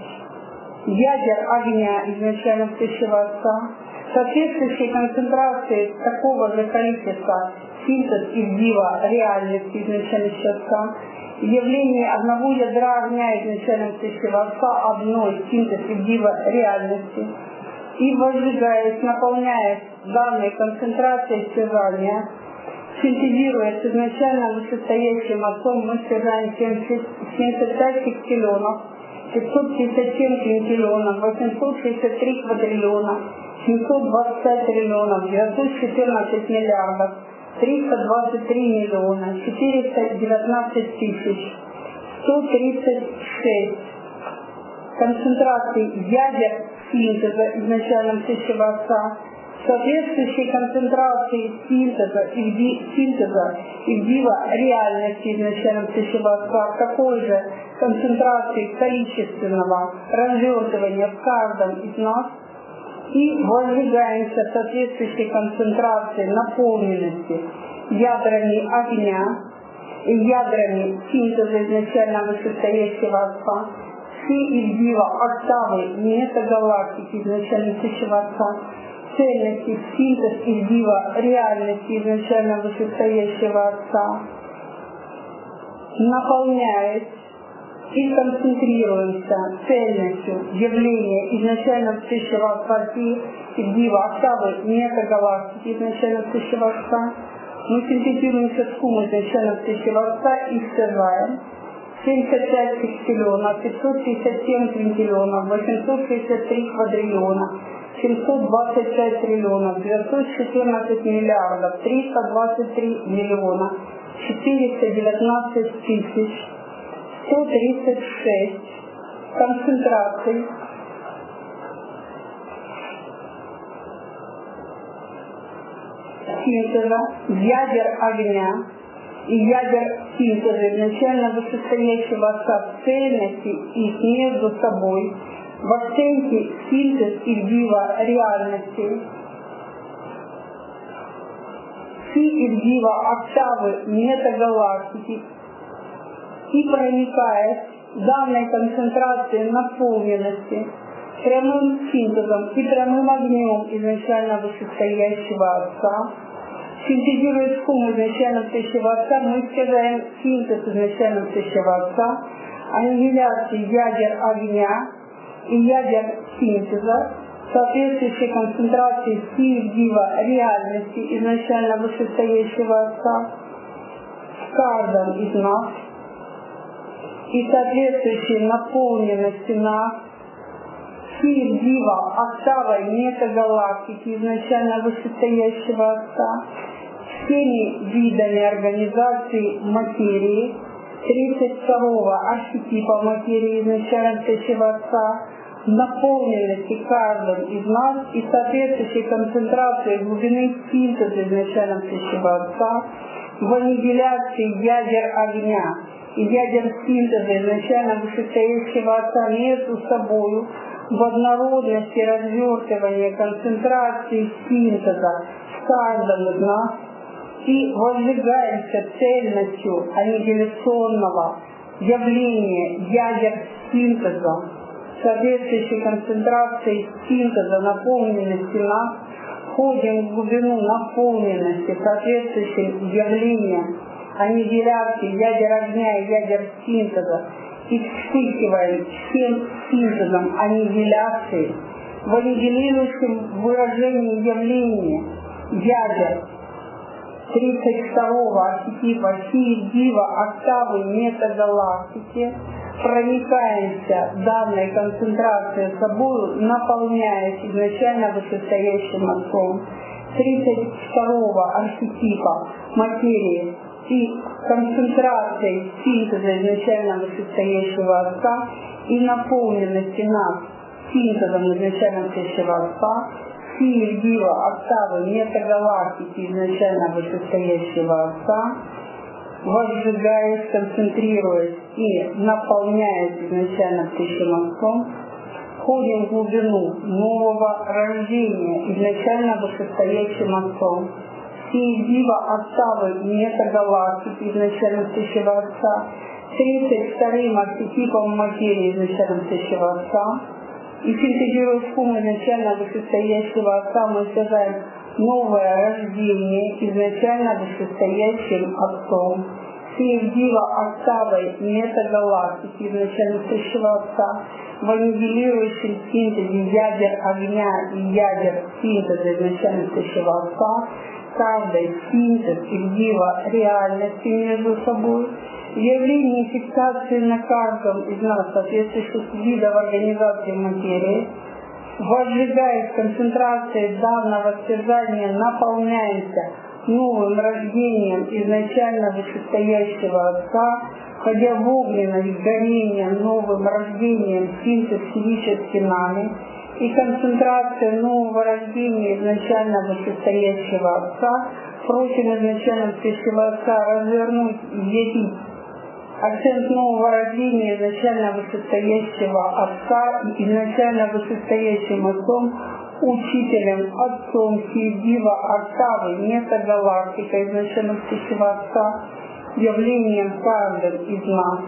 ядер огня изначально Всевышнего Отца, соответствующей концентрации такого же количества синтез из дива реальности изначально Отца, явление одного ядра огня изначально Всевышнего Отца, одной синтез из дива реальности, и возжигаясь, наполняясь данной концентрацией стяжания, синтезируя с изначально высостоящим Отцом, мы стяжаем семьдесят пять секстиллионов, пятьсот пятьдесят семь квинтиллионов, восемьсот шестьдесят три квадриллиона, семьсот двадцать пять триллионов, девятьсот четырнадцать миллиардов, триста двадцать три миллиона, четыреста девятнадцать тысяч, сто тридцать шесть концентраций ядер синтеза изначально Всевышнего Отца, соответствующей концентрации синтеза и вди, синтеза и дива реальности изначально Всевышнего Отца, такой же концентрации количественного развертывания в каждом из нас, и возжигаемся соответствующей концентрации наполненности ядрами огня и ядрами синтеза изначально высостоящего Отца, все из дива октавы метагалактики изначально Всевышнего Отца, цельности синтез из дива реальности изначально высостоящего Отца, наполняясь и концентрируемся цельностью явления изначально Всевышнего Отца и дива октавы метагалактики изначально Всевышнего Отца, мы синтезируемся с суммой изначально Всевышнего Отца и стяжаем семьдесят пять секстиллионов, пятьсот пятьдесят семь квинтиллионов, восемьсот шестьдесят три квадриллиона, семьсот двадцать пять триллионов, девятьсот четырнадцать миллиардов, триста двадцать три миллиона, четыреста девятнадцать тысяч, сто тридцать шесть концентраций синтеза ядер огня и ядер синтеза изначально высостоящего Отца в цельности их между собой, в оценке синтез и дива реальности, си и дива октавы метагалактики, и проникает данной концентрации наполненности прямым синтезом и прямым огнем изначально высостоящего Отца, синтезируя сумму изначально Всевышнего Отца, мы стяжаем синтез изначально Всевышнего Отца, аннигиляции ядер огня и ядер синтеза, соответствующей концентрации си дива реальности изначально высостоящего Отца в каждом из нас, и соответствующей наполненности нас, си дива октавой метагалактики изначально высостоящего Отца, всеми видами организации материи, тридцать второго архетипа материи изначально Всевышнего Отца, наполненности каждым из нас и соответствующей концентрации глубины синтеза изначально Всевышнего Отца, в аннигиляции ядер огня и ядер синтеза изначально высостоящего Отца между собою, в однородности развертывания концентрации синтеза в каждом из нас, и возжигаемся цельностью аннигиляционного явления ядер синтеза, соответствующей концентрацией синтеза наполненности нас, входим в глубину наполненности соответствующей явления аннигиляции ядер огня и ядер синтеза, и вспыхиваем всем синтезом аннигиляции в аннигилирующем выражении явления ядер тридцать второго архетипа Сиев-Дива октавы метагалактики, проникаемся данной концентрацией собой, наполняясь изначально вышестоящим отцом. тридцать второго архетипа материи и концентрацией синтеза изначально вышестоящего отца и наполненности нас синтезом изначально вышестоящего отца, Сиев-Дива октавы метагалактики изначально вышестоящего отца, возжигаясь, концентрируясь и наполняясь изначально высшим отцом, входим в глубину нового рождения изначально вышестоящим отцом. Сиев-Дива октавы метагалактики изначально высшего отца, тридцать вторым архетипом материи изначально высшего отца, и синтезируя сумму изначально вышестоящего отца, мы связаем новое рождение изначально вышестоящим отцом. Сиев-Дива октавой метагалактики изначально высшего отца, в аннигилирующем синтезе ядер огня и ядер синтеза изначально высшего отца, каждый синтез и Дива реальности между собой, явление фиксации на каждом из нас соответствующих видов организации материи, возжигаясь концентрацией данного связания, наполняемся новым рождением изначально вышестоящего отца, входя в огненность горения новым рождением синтез физически нами, и концентрация нового рождения изначально вышестоящего отца, просим изначально вышестоящего отца развернуть и явить акцент нового рождения изначально вышестоящего отца и изначально вышестоящим отцом, учителем, отцом Сиев-Дива октавы метагалактика изначально вышестоящего отца, явлением каждым из нас.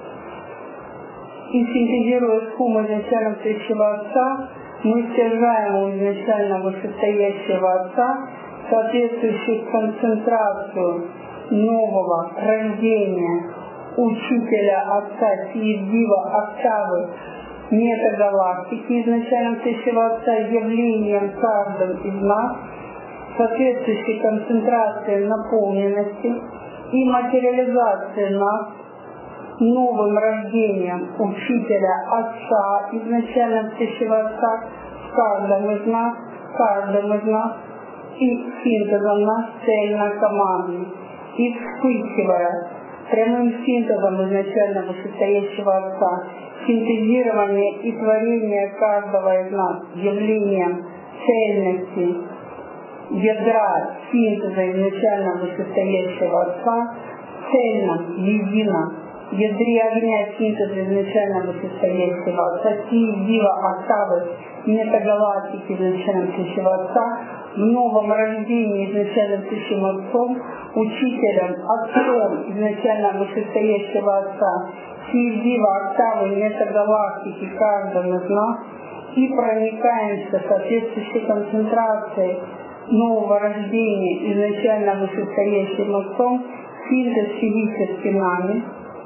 И синтезируя сумму изначально высшего отца, мы стяжаем у изначально вышестоящего отца соответствующую концентрацию нового рождения учителя отца Сиев-Дива октавы метагалактики изначально высшего отца, явлением каждым из нас соответствующей концентрации наполненности и материализации нас новым рождением учителя отца изначально высшего отца в каждом из нас, в каждом из нас и синтезом нас цельно командный, и вспыхивая прямым синтезом изначально вышестоящего отца, синтезирование и творение каждого из нас явлением цельности ядра синтеза изначально вышестоящего отца, цельном, едином ядре огня синтеза изначально вышестоящего отца, Сиев-Дива октавы метагалактики изначально высшего отца, в новом рождении изначально высшим отцом, учителем, отцом изначально вышестоящего отца, Сиев-Дива октавы метагалактики каждым из нас, и проникаемся соответствующей концентрацией нового рождения изначально вышестоящим отцом, синтез физически нами,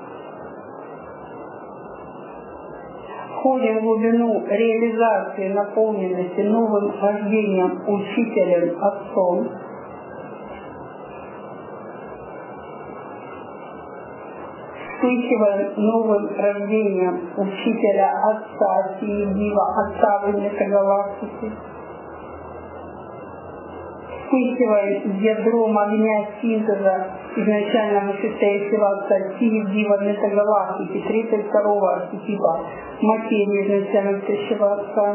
входим в глубину реализации наполненности новым рождением учителем, отцом, вспыхиваем новым рождением учителя отца Сиев-Дива октавы метагалактики, вспыхиваем ядром огня синтеза изначально вышестоящего отца Сиев-Дива метагалактики тридцать второго архетипа материи изначально вышестоящего отца.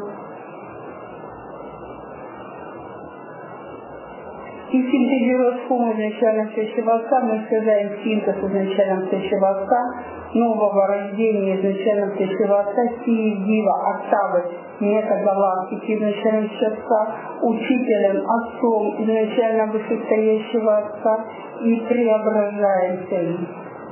И синтезируя сумму изначально вышестоящего отца, мы связаем синтез изначально вышестоящего отца, нового рождения изначально вышестоящего отца, Сиев-Дива октавы метагалактики изначально вышестоящего отца, учителем, отцом изначально вышестоящего отца, и преображаемся им.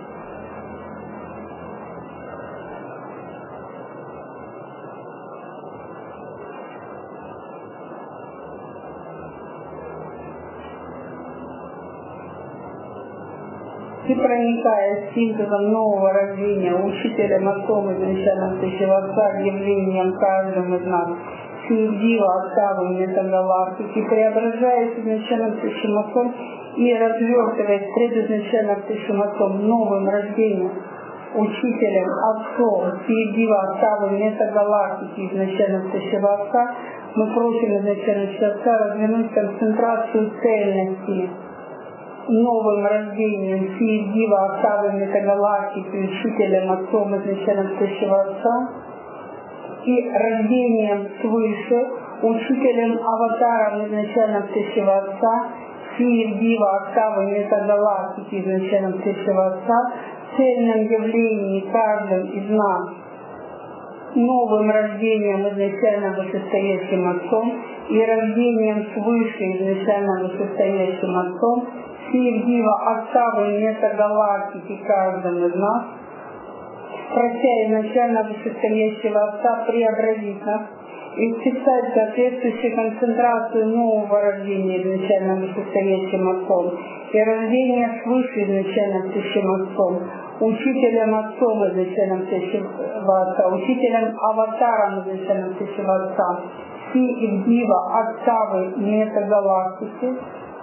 И проникая синтезом нового рождения, учителем, отцом изначально высшего отца, явлением каждым из нас, Сиев-Дива октавы метагалактики, преображаясь изначально высшим отцом и развертываясь предизначально Тысячим Отцом новым рождением, учителем, отцом, Сиедива, Октавы, метагалактики изначально Тысячего Отца, мы просим изначально Отца развернуть концентрацию цельности новым рождением Сиедива, Октавы, метагалактики, учителем, отцом изначально Тысячего Отца и рождением свыше, учителем, аватаром изначально Тысячего Отца, Сиедива, Октавы, метагалактики изначально Тысячего Отца, цельном явлении каждым из нас новым рождением изначально вышестоящим Отцом и рождением свыше изначально вышестоящим Отцом, Сиедива, Октавы, метагалактики каждым из нас, прося изначально вышестоящего Отца преобразить нас и вписать соответствующую концентрацию нового рождения изначально вышестоящим Отцом и рождение свыше изначально Тысячим Отцом, учителем Отцом изначально Тысячего Отца, учителем аватаром изначально Тысячего Отца, Сиедива, Октавы, метагалактики,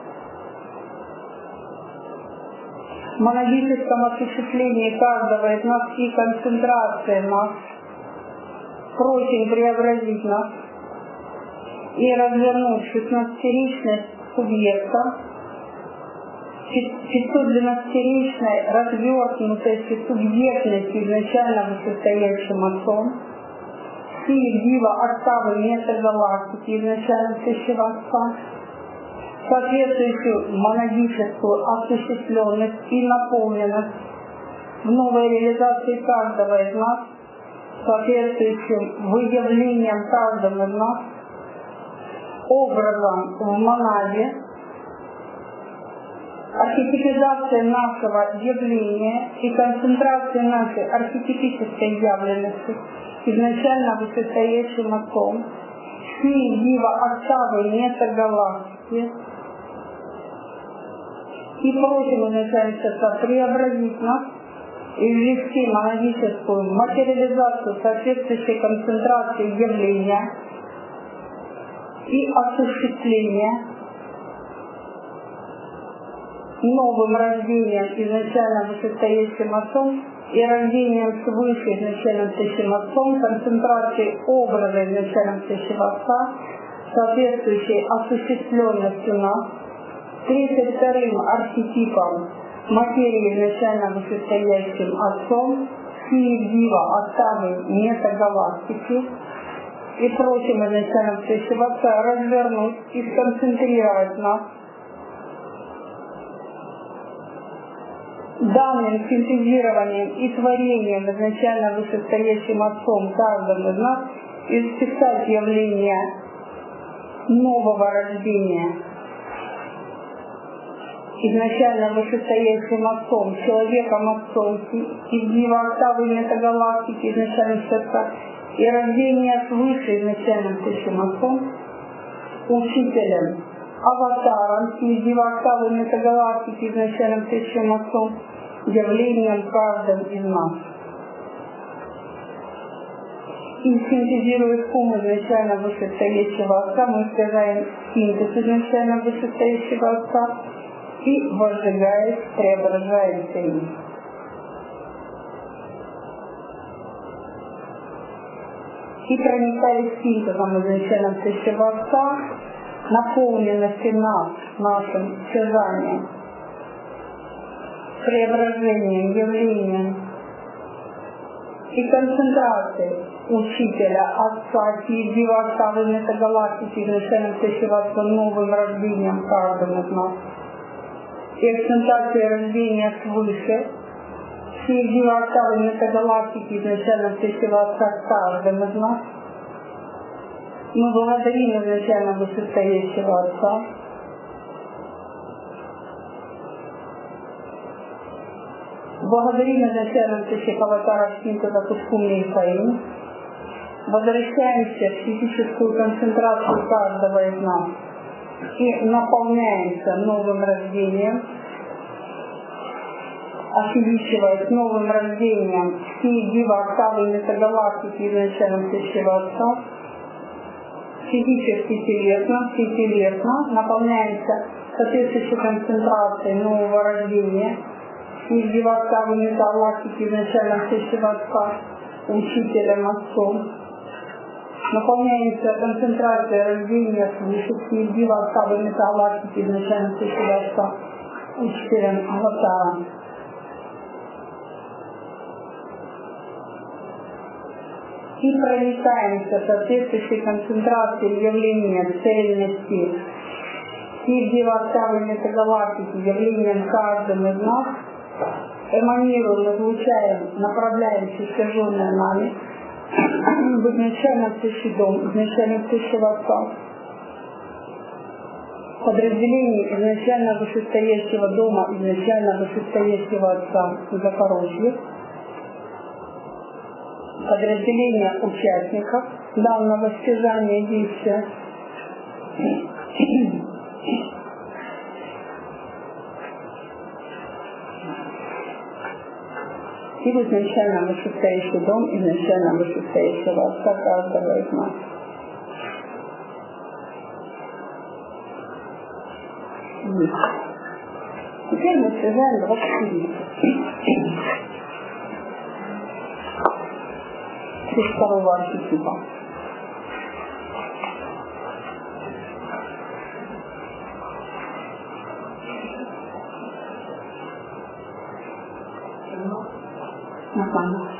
в монадическом осуществлении каждого из нас и концентрации нас, просим преобразить нас и развернуть шестнадцатиричность субъекта, пятьсотдвенадцатиричной развернутости субъектности изначально вышестоящим Отцом, Сиедива, Октавы, метагалактики изначально Тысячего Отца, соответствующую монадическую осуществленность и наполненность в новой реализации каждого из нас, соответствующим выявлением каждым из нас, образом в монаде, архетипизация нашего явления и концентрация нашей архетипической явленности изначально вышестоящим Отцом, Сиедива, Октавы, метагалактики, и просим изначально преобразить нас и ввести монадическую материализацию соответствующей концентрации явления и осуществления новым рождением изначально вышестоящим Отцом и рождением свыше изначально Тысячим Отцом, концентрацией образа изначально Тысячего Отца, соответствующей осуществленностью нас, тридцать вторым архетипом материи изначально вышестоящим Отцом, Сиедива, Октавы, метагалактики, и просим изначально Тысячего Отца развернуть и сконцентрировать нас данным синтезированием и творением изначально вышестоящим Отцом каждым из нас и вписать явление нового рождения изначально вышестоящим Отцом, человеком Отцом, Сиедива, Октавы, метагалактики изначально Отца и рождение свыше изначально Тысячим Отцом, учителем, аватаром, Сиедива, Октавы, метагалактики изначально Тысячим Отцом, явлением каждым из нас. И синтезируя ум изначально вышестоящего Отца, мы сказаем синтез изначально вышестоящего Отца и, возжигаясь, преображаемся им. И проникаясь синтезом изначально Тысячего Отца, наполненности нас, нашим сознанием, преображением, явлением и концентрацией учителя, Отца, Сиедива, Октавы, метагалактики, изначально Тысячего Отца, новым рождением каждым из нас, и акцентацией рождения свыше, Сиедива, Октавы, метагалактики, изначально Тысячего Отца, каждым из нас, мы благодарим изначально вышестоящего Отца, благодарим изначально Тысячих аватаров синтеза Кускум Михаил, возвращаемся в физическую концентрацию каждого из нас и наполняемся новым рождением, освещиваясь новым рождением Сиедива, Октавы, метагалактики изначально Тысячего Отца, физически телесно, всетелесно, наполняемся соответствующей концентрации нового рождения, из деватавы металлактики изначально всего отца, учителем, отцом. Наполняется концентрация рождения свыше из деватавы металлактики изначально всего отца, учителем, аватаром. И проникаемся соответствующей концентрацией явления цельности и деватавы метагалактики явлением каждым из нас, эманируем, излучаем, направляемся искаженное нами в изначально всющий дом, изначально всющего отца, подразделение изначально вышестоящего дома, изначально вышестоящего отца Запорожья, подразделение участников данного стяжания действия, и изначально вышестоящий дом, изначально вышестоящего отца каждого из нас. Теперь мы стяжаем двадцать девять. Из второго архетипа. Ага.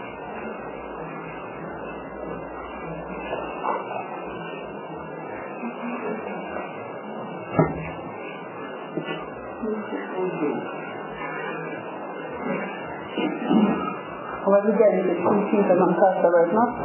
Возбудяли симптомом каждого из нас.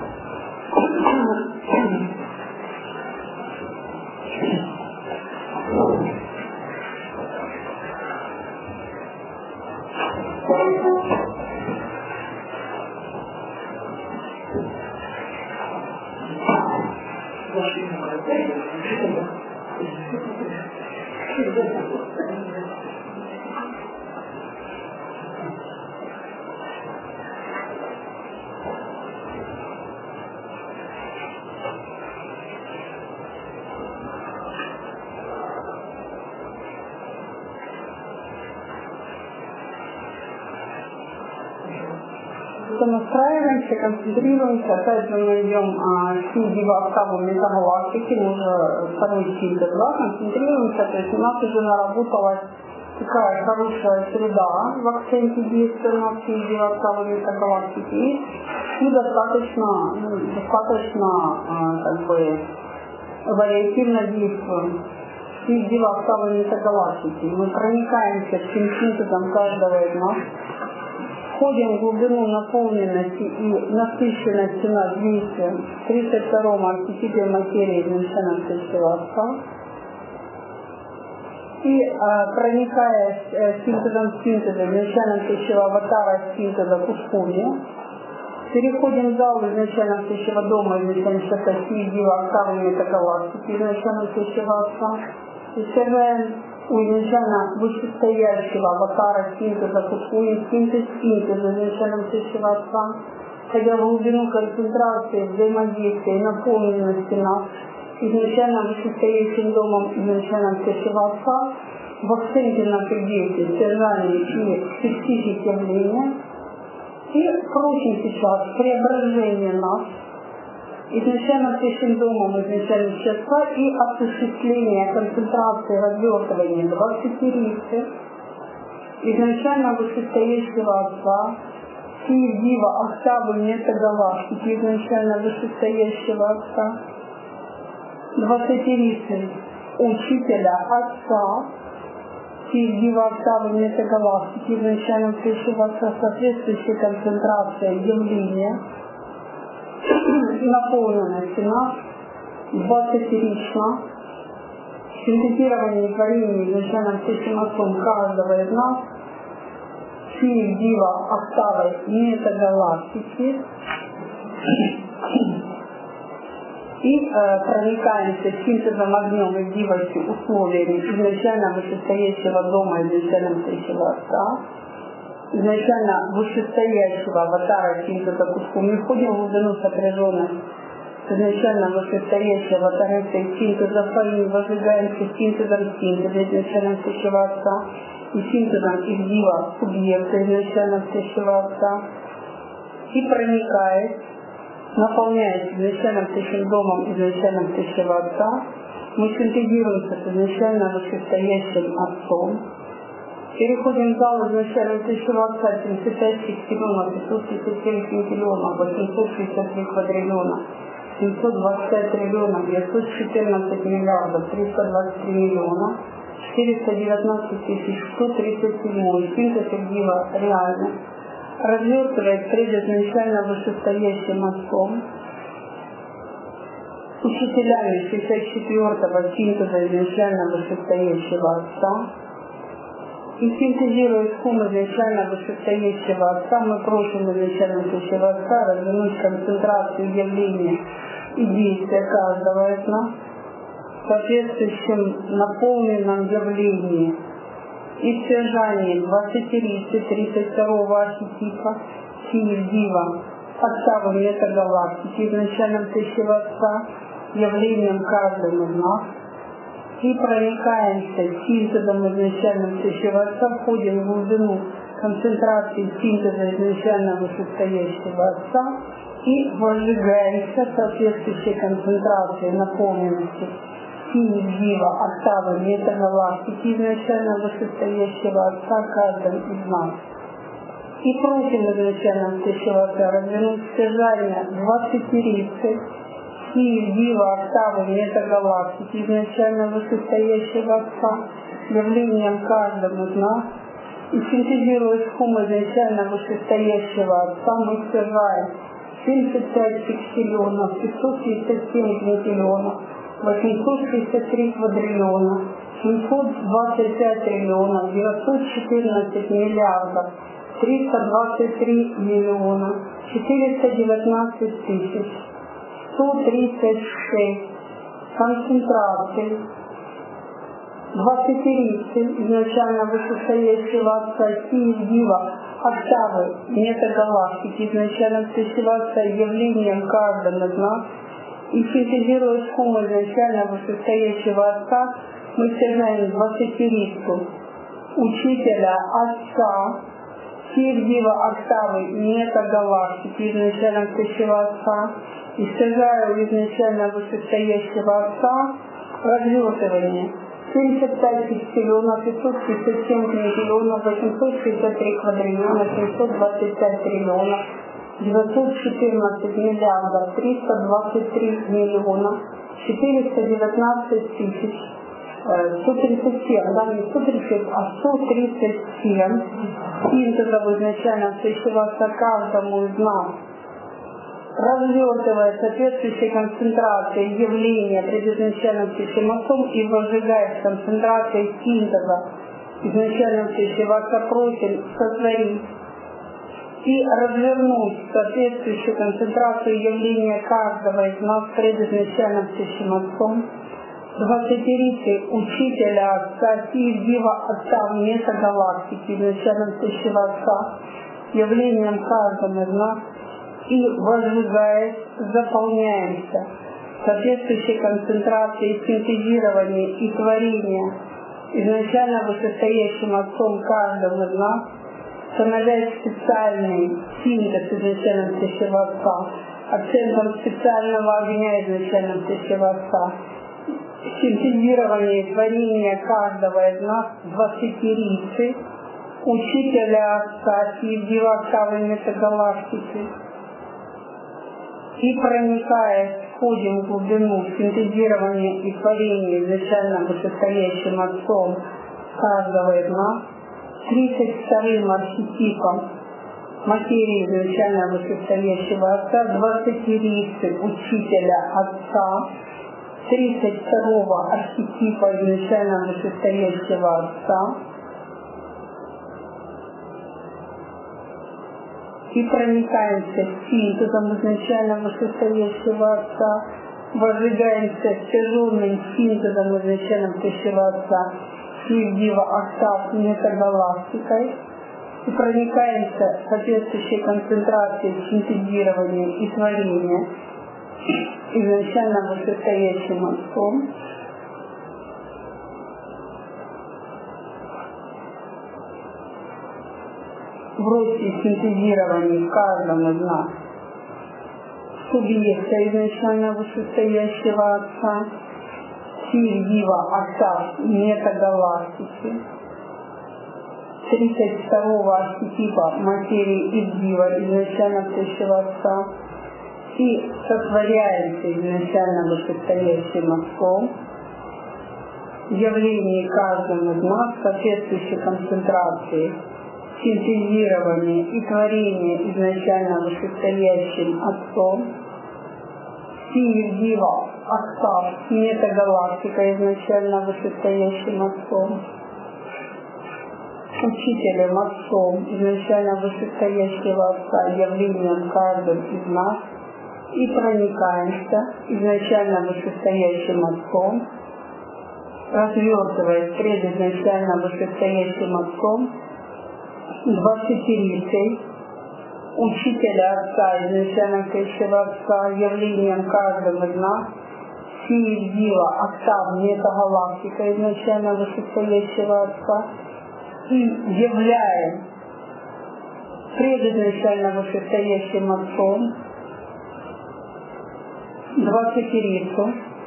Настраиваемся, концентрируемся, опять же мы идем а, с дива-октаву метагалактики, мы уже второй стиль два, концентрируемся, то есть у нас уже наработалась такая хорошая среда в акценте действия на все дива-октаву метагалактики, и достаточно, ну, достаточно а, как бы вариативно действуем с дива-октаву метагалактики. Мы проникаемся всем синтезом каждого из нас, входим в глубину наполненности и насыщенности над действием в тридцать втором архетипе материи изначально всего отца. И э, проникая э, синтезом синтеза, изначально всего аватара синтеза Кускуни, переходим в зал изначально всего дома, изначально всего дива октавы метагалактики, изначально всего отца, и сажаем у изначально вышестоящего аватара синтеза Кускуни, синтез синтеза изначально всего отца, ходя в глубину концентрации, взаимодействия и наполненности нас, изначально вышестоящим домом изначально всего отца, в акценте наших действий, содержании и специфике явления, и просим сейчас преображение нас, изначально всем домом изначально часа и осуществление концентрации развертывания двадцатирицы, изначально вышестоящего отца, дива октавы метагалактики, изначально вышестоящего отца, двадцатирицы учителя отца, дива октавы метагалактики, изначально всего отца, соответствующая концентрация явления и наполненности нас двадцатирично, синтезирование и творение изначально всем отцом каждого из нас, дива октавы метагалактики, и э, проникаемся синтезом огнем и дивостью условиями изначально вышестоящего дома, изначально всего отца, изначально вышестоящего аватара синтеза Кускуни, мы входим в глубину сопряженных изначально вышестоящего Тареса и синтеза Фаи возжигаемся синтезом синтеза изначально всещего Отца и синтезом изгива субъекта изначально всещего Отца и проникает, наполняет изначальным всещим домом изначально всещего Отца. Мы синтезируемся с изначально вышестоящим Отцом. Переходим в зал изначально всещего Отца, семьдесят пять секстиллионов, пятьсот тридцать семь квинтиллионов, восемьсот шестьдесят три квадриллиона, семьсот двадцать пять триллионов, девятьсот четырнадцать миллиардов, триста двадцать три миллиона, четыреста девятнадцать тысяч сто тридцать семь, синтез Игива реально, развертывает прежде изначально вышестоящим Отцом, учителями шестьдесят четвёртого синтеза изначально вышестоящего Отца, и синтезируя хум изначально вышестоящего Отца, мы просим изначально вышестоящего Отца развернуть концентрацию явления и действия каждого из нас в соответствующем наполненном явлении и стяжании двадцати тридцать второго архетипа сил Дива, октавы метагалактики изначально вышестоящего Отца, явлением каждого из нас, и проникаемся синтезом изначально всещего Отца, входим в глубину концентрации синтеза изначально вышестоящего Отца и возжигаемся соответствующей концентрации наполненности сил Дива, октавы метагалактики изначально вышестоящего Отца каждым из нас. И просим изначально всещего Отца развернуть стяжание двадцатерицы сил Дива, октавы метагалактики изначально вышестоящего Отца, явлением каждому из нас, и синтезируя хум изначально вышестоящего Отца, мы стяжаем семьдесят пять секстиллионов, пятьсот тридцать семь квинтиллионов, восемьсот шестьдесят три квадриллиона, семьсот двадцать пять триллионов, девятьсот четырнадцать миллиардов, триста двадцать три миллиона, четыреста девятнадцать тысяч сто тридцать шесть концентраций двадцатерицы изначально вышестоящего Отца, сил Дива, октавы метагалактики изначально всещего Отца, явлением каждым из нас, и синтезируя хум изначально вышестоящего Отца, мы стяжаем двадцатерицу учителя Отца, сил Дива, октавы метагалактики изначально всещего Отца, и стяжаю изначально вышестоящего Отца развертывание семьдесят пять секстиллионов, пятьсот тридцать семь квинтиллионов, восемьсот шестьдесят три квадриллиона, семьсот двадцать пять триллионов, девятьсот четырнадцать миллиардов, триста двадцать три миллиона, четыреста девятнадцать тысяч сто тридцать семь, да, не сто тридцать, а сто тридцать семь синтезов изначально всещего Отца каждому из нас, развертывая соответствующей концентрацией явления предизначально всещим Отцом и возжигая концентрацией синтеза изначально всещего Отца, просим сотворить и развернуть соответствующую концентрацию явления каждого из нас предизначально всещим Отцом, двадцатерицей учителя Отца, сил Дива, Отца метагалактики изначально всещего Отца, явлением каждого из нас, и возжигаясь, заполняемся соответствующей концентрацией синтезирования и творения изначально вышестоящим Отцом каждого из нас, становясь специальный синтез изначально всещего Отца, акцентом специального огня изначально всещего Отца, синтезирование и творение каждого из нас двадцатерицы учителя Отца, сил Дива, октавы метагалактики, и проникая, входим в глубину синтезирования и творения изначально вышестоящим Отцом каждого из нас, тридцать вторым архетипом материи изначально вышестоящего Отца, двадцатерицы учителя Отца, тридцать второго архетипа изначально вышестоящего Отца, и проникаемся синтезом изначально вышестоящего Отца, возжигаемся стяженным синтезом изначально всещего Отца, сил Дива, октав метагалактикой, и проникаемся соответствующей концентрацией синтезирования и творения изначально вышестоящим Отцом, в росте синтезировании в каждом из нас субъекта изначально вышестоящего Отца, силь дива октав метагалактики, тридцать второго архетипа материи Ивдива изначально стоящего Отца, и сотворяется изначально вышестоящим Отцом в явлении каждым из нас соответствующей концентрации, синтезирование и творение изначально вышестоящим Отцом, силь дива октав метагалактика изначально вышестоящим Отцом, учителем Отцом изначально вышестоящего Отца, явлением каждым из нас, и проникаемся изначально вышестоящим Отцом, развертываясь пред изначально вышестоящим Отцом, двадцатирицей учителя Отца изначально стоящего Отца, явлением каждым из нас, силь дива октав метагалактика изначально вышестоящего Отца, и являем пред изначально вышестоящим Отцом двадцатирицу,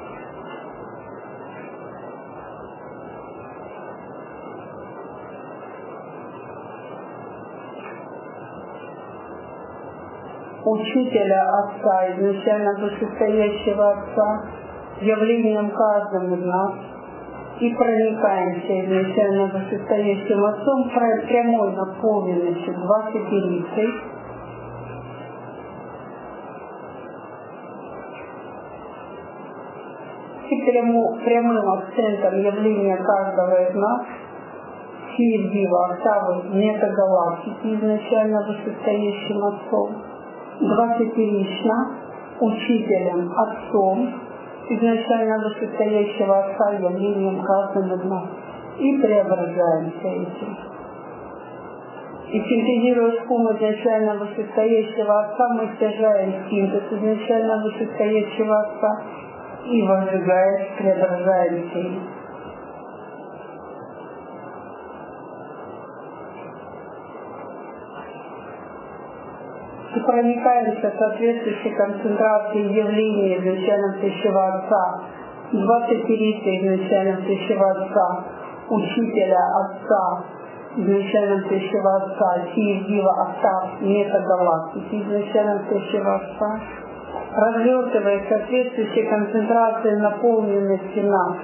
учителя Отца изначально вышестоящего Отца, явлением каждым из нас, и проникаемся изначально вышестоящим Отцом прямой наполненностью двадцатирицей, и пряму, прямым акцентом явления каждого из нас, силь дива октавы метагалактики изначально вышестоящим Отцом, двадцатирично учителем Отцом изначально вышестоящего Отца, явлением каждым из нас, и преображаемся этим. И синтезируя шум изначально вышестоящего Отца, мы стяжаем синтез изначально вышестоящего Отца, и возжигаясь, преображаемся им. И проникаемся соответствующей концентрацией явления изначально стоящего Отца, двадцатирицей изначально стоящего Отца, учителя Отца, изначально стоящего Отца, силь дива октав метагалактики изначально стоящего Отца, развертывая соответствующей концентрацией наполненности нас,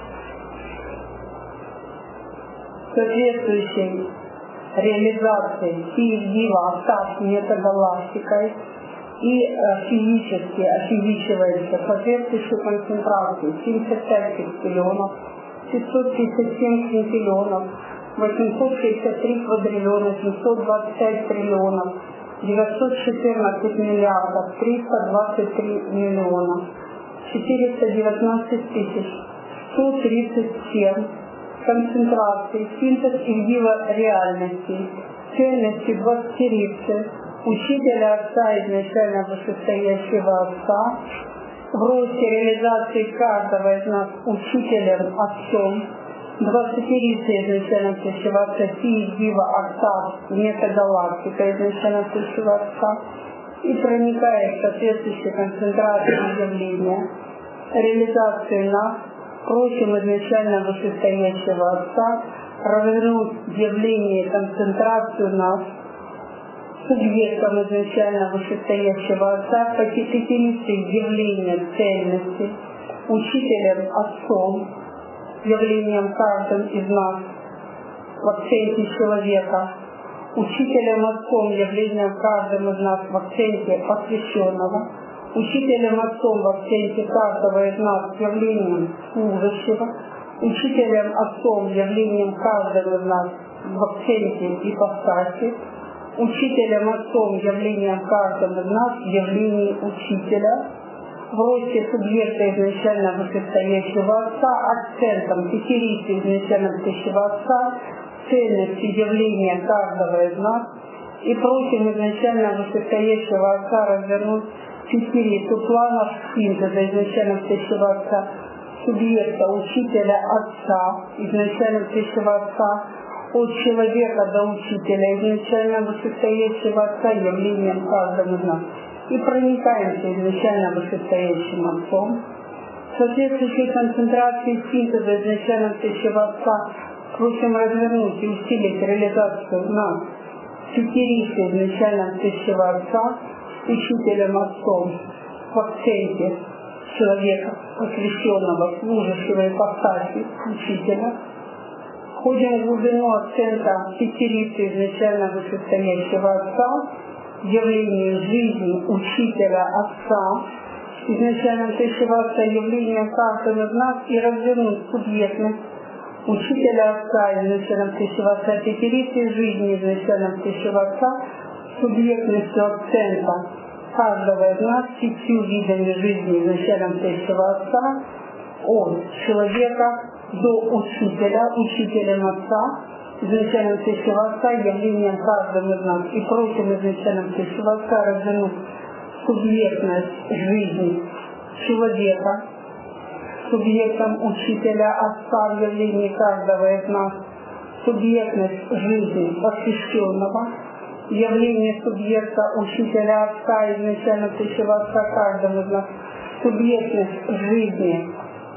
соответствующей реализацией силь дива октав метагалактикой, и э, физически офизичивается соответствующей концентрацией семьдесят пять секстиллионов, пятьсот тридцать семь квинтиллионов, восемьсот шестьдесят три квадриллиона, семьсот двадцать пять триллионов, девятьсот четырнадцать миллиардов, триста двадцать три миллиона, четыреста девятнадцать тысяч, сто тридцать семь концентрации, синтез Ивдива реальности, цельности двадцатирицы, учителя Отца изначально вышестоящего Отца, в росте реализации каждого из нас учителем Отцом, двадцатирицы изначально стоящего Отца, силь дива октав метагалактика изначально стоящего Отца, и проникая в соответствующей концентрации явления, реализацию нас, просим изначально вышестоящего Отца развернуть явление, концентрацию нас, субъектом изначально вышестоящего Отца, по пятидесятирице явления цельности, учителем Отцом, явлением каждым из нас в акценте человека, учителем Отцом, явлением каждым из нас в акценте посвященного, учителем Отцом в акценте каждого из нас явлением служащего, учителем Отцом, явлением каждого из нас в акценте ипостаси, учителем Отцом, явлением каждого из нас в явлении учителя, в росте субъекта изначально вышестоящего Отца, акцентом пятирицы изначально стоящего Отца, цельности явления каждого из нас, и просим изначально вышестоящего Отца развернуть пятерицу планов синтеза изначально встающего отца, субъекта учителя отца, изначально встающего отца, от человека до учителя, изначально вышестоящего отца, явлением каждого из нас. И проникаемся изначально вышестоящим отцом. Соответствующей концентрации синтеза изначально встающего отца просим развернуть и усилить реализацию нас пятерицы изначально встающего отца, учителем отцом в акценте человека, посвященного, служащего ипостаси учителя. Входим в глубину акцента пятерицы изначально вышестоящего отца, явление жизни учителя отца, изначально встающего отца, явление каждого из нас и развернуть субъектность учителя отца, изначально встающего отца, пятерицы жизни изначально встающего отца, субъектностью акцента каждого из нас, пятью видами жизни изначально встающего отца, от человека до учителя, учителем отца, изначально встающего отца, явлением каждым из нас. И просим изначально встающего отца развернуть субъектность жизни человека, субъектом учителя отца в явлении каждого из нас, субъектность жизни посвященного, явление субъекта учителя отца, изначально встающего отца каждому из нас, субъектность жизни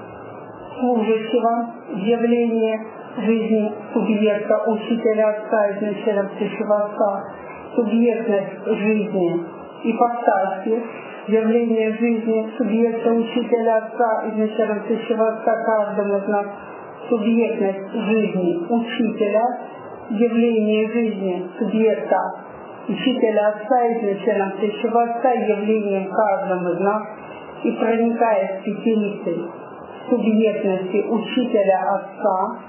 служащего, явление жизни субъекта учителя отца, изначально встающего отца, субъектность жизни ипостаси, явление жизни субъекта учителя отца, изначально встающего отца каждому из нас, субъектность жизни учителя, явление жизни субъекта учителя отца, изначально встающего отца, явлением каждому из нас, и проникая в пятерицы субъектности учителя отца,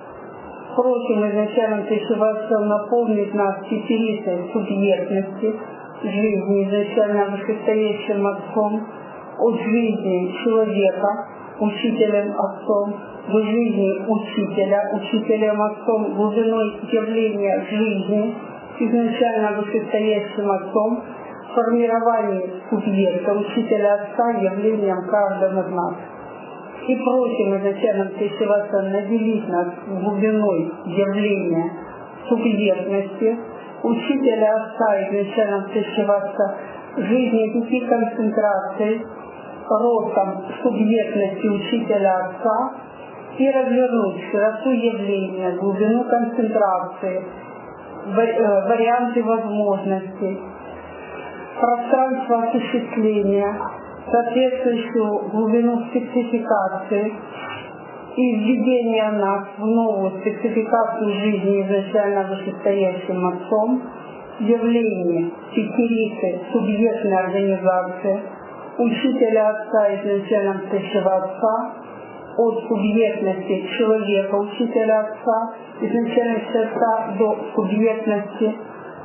просим изначально встающего отца наполнить нас пятерицей субъектности жизни изначально вышестоящим отцом, от жизни человека, учителем отцом, до жизни учителя, учителем отцом, глубиной явления жизни, изначально вышестоящим отцом, формирование субъекта, учителя отца, явлением каждого из нас. И просим изначально встающего отца наделить нас глубиной явления субъектности, учителя отца, изначально встающего отца, жизни пяти концентраций, ростом субъектности учителя отца, и развернуть широту явления, глубину концентрации, варианты возможностей, пространство осуществления, соответствующую глубину спецификации и введение нас в новую спецификацию жизни изначально вышестоящим отцом, явление пятерицы субъектной организации, учителя отца изначально встающего отца, от субъектности человека, учителя отца, изначальности отца до субъектности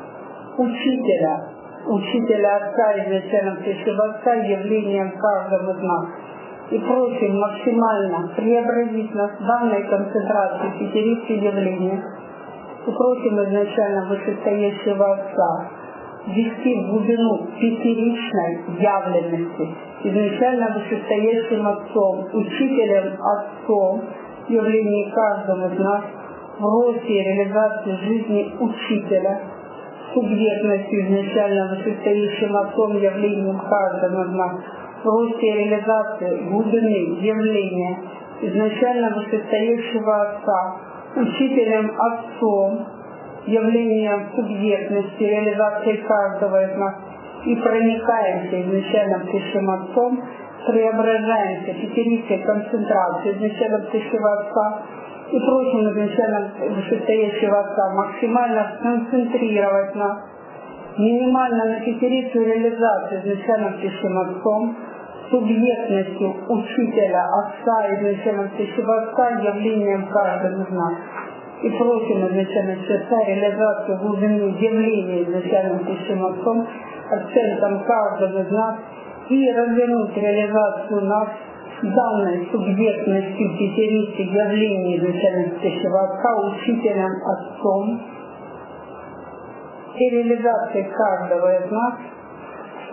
учителя, учителя отца, изначально встающего отца, явлением каждого из нас. И просим максимально преобразить нас в данной концентрации пятерицы явления. И просим изначально вышестоящего отца ввести в глубину пятеричной явленности, изначально вышестоящим отцом, учителем отцом, явление каждого из нас в росте и реализации жизни учителя, субъектностью изначально вышестоящим отцом, явлением каждого из нас в росте и реализации глубины явления изначально вышестоящего отца, учителем отцом, явлением субъектности, реализации каждого из нас, и проникаемся изначально встающим отцом, преображаемся пятерицей концентрации изначально встающего отца, и просим изначально вышестоящего отца максимально сконцентрировать нас, минимально на пятерицу реализации изначально встающим отцом, субъектностью учителя отца, изначально встающего отца, явлением каждого из нас. И просим изначально отца реализацию глубины явления изначально встающим отцом, акцентом каждого из нас, и развернуть реализацию нас данной субъектностью пятерицы явления изначально встающего отца, учителем отцом, и реализации каждого из нас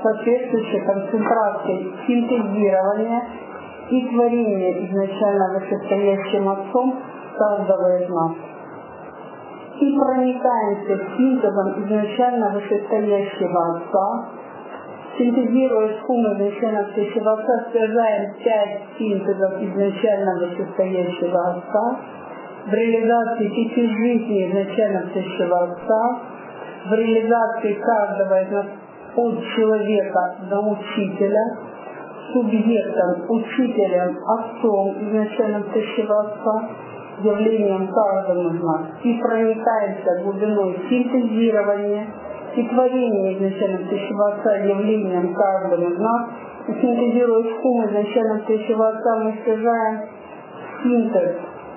соответствующей концентрацией синтезирования и творения изначально вышестоящим Отцом каждого из нас. И проникаемся синтезом изначально вышестоящего Отца, синтезируя сумму изначально вышестоящего Отца, связаем пять синтезов изначально вышестоящего Отца, в реализации пяти жизней изначально вышестоящего Отца, в реализации каждого из нас от человека до учителя, субъектом, учителем, отцом изначально вышестоящего Отца, явлением каждого из нас, и проникаемся глубиной синтезирования и творения изначально вышестоящего Отца явлением каждого из нас, и синтезируя сумму изначально вышестоящего Отца, мы связаем синтез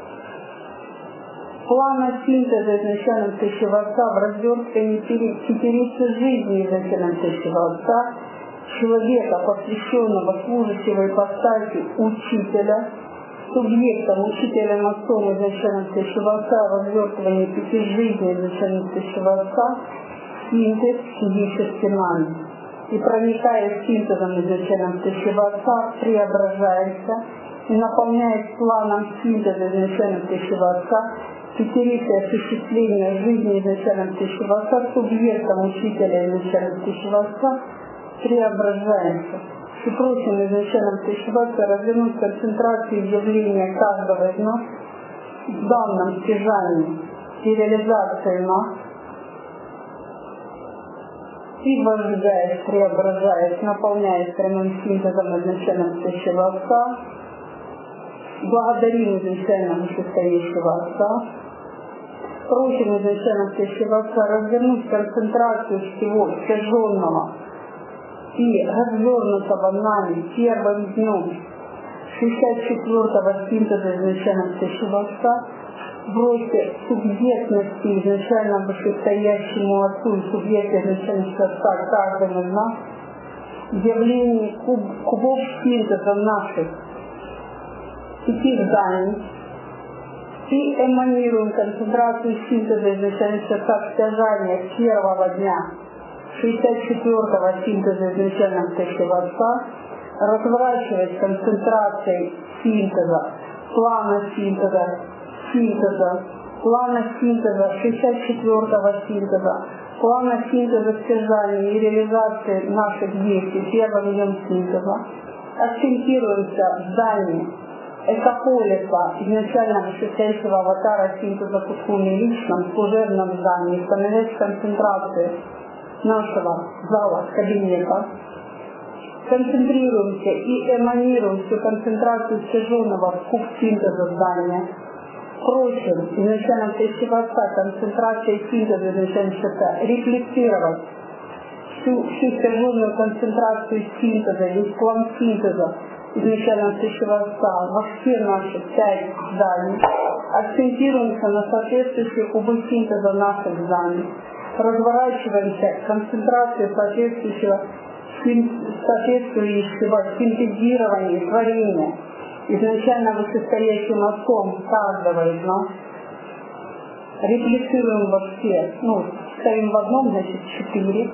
плана синтеза изначально вышестоящего Отца в развертывании пятерицы жизни изначально вышестоящего Отца, человека, посвященного служащего ипостаси учителя, субъектом, учителем, отцом изначально вышестоящего Отца, развертывание пяти жизней изначально вышестоящего Отца, синтез физически нами. И проникая синтезом изначально вышестоящего Отца, преображаемся и наполняясь планом синтеза изначально вышестоящего Отца, пятерицей осуществления жизни изначально вышестоящего Отца, субъектом учителя изначально вышестоящего Отца, преображаемся. И просим изначально вышестоящего Отца развернуть концентрацию явления каждого из нас в данном стяжании и реализации нас, и возжигаясь, преображаясь, наполняясь прямым синтезом изначально вышестоящего Отца, благодарим изначально вышестоящего Отца, просим изначально вышестоящего Отца развернуть концентрацию всего стяженного и развернутого нами первым днем шестьдесят четвёртого синтеза изначально вышестоящего Отца, в росте субъектности изначально вышестоящему Отцу и субъекта изначально Отца каждому из нас, в явлении куб, кубов синтеза наших пяти зданий, и эманируем концентрацию синтеза изначально Отца стяжания первого дня шестьдесят четвёртого синтеза изначально вышестоящего Отца, разворачиваясь концентрацией синтеза, плана синтеза, синтеза, плана синтеза, шестьдесят четвёртого синтеза, плана синтеза стяжания и реализации наших действий первым днем синтеза, акцентируемся в здании экополиса изначально вышестоящего аватара синтеза Куткуми личном служебном здании, становясь концентрацией нашего зала, кабинета, концентрируемся и эманируем всю концентрацию стяженного в куб синтеза здания, просим изначально вышестоящего Отца концентрацией синтеза изначально Отца рефлексировать всю, всю стяженную концентрацию синтеза, весь план синтеза изначально вышестоящего Отца во все наши пять зданий, акцентируемся на соответствующие кубы синтеза наших зданий, разворачиваемся концентрацию соответствующего, соответствующего синтезирования и творения изначально вышестоящим Отцом каждого из нас, реплицируем во все, ну, ставим в одном, значит, четыре,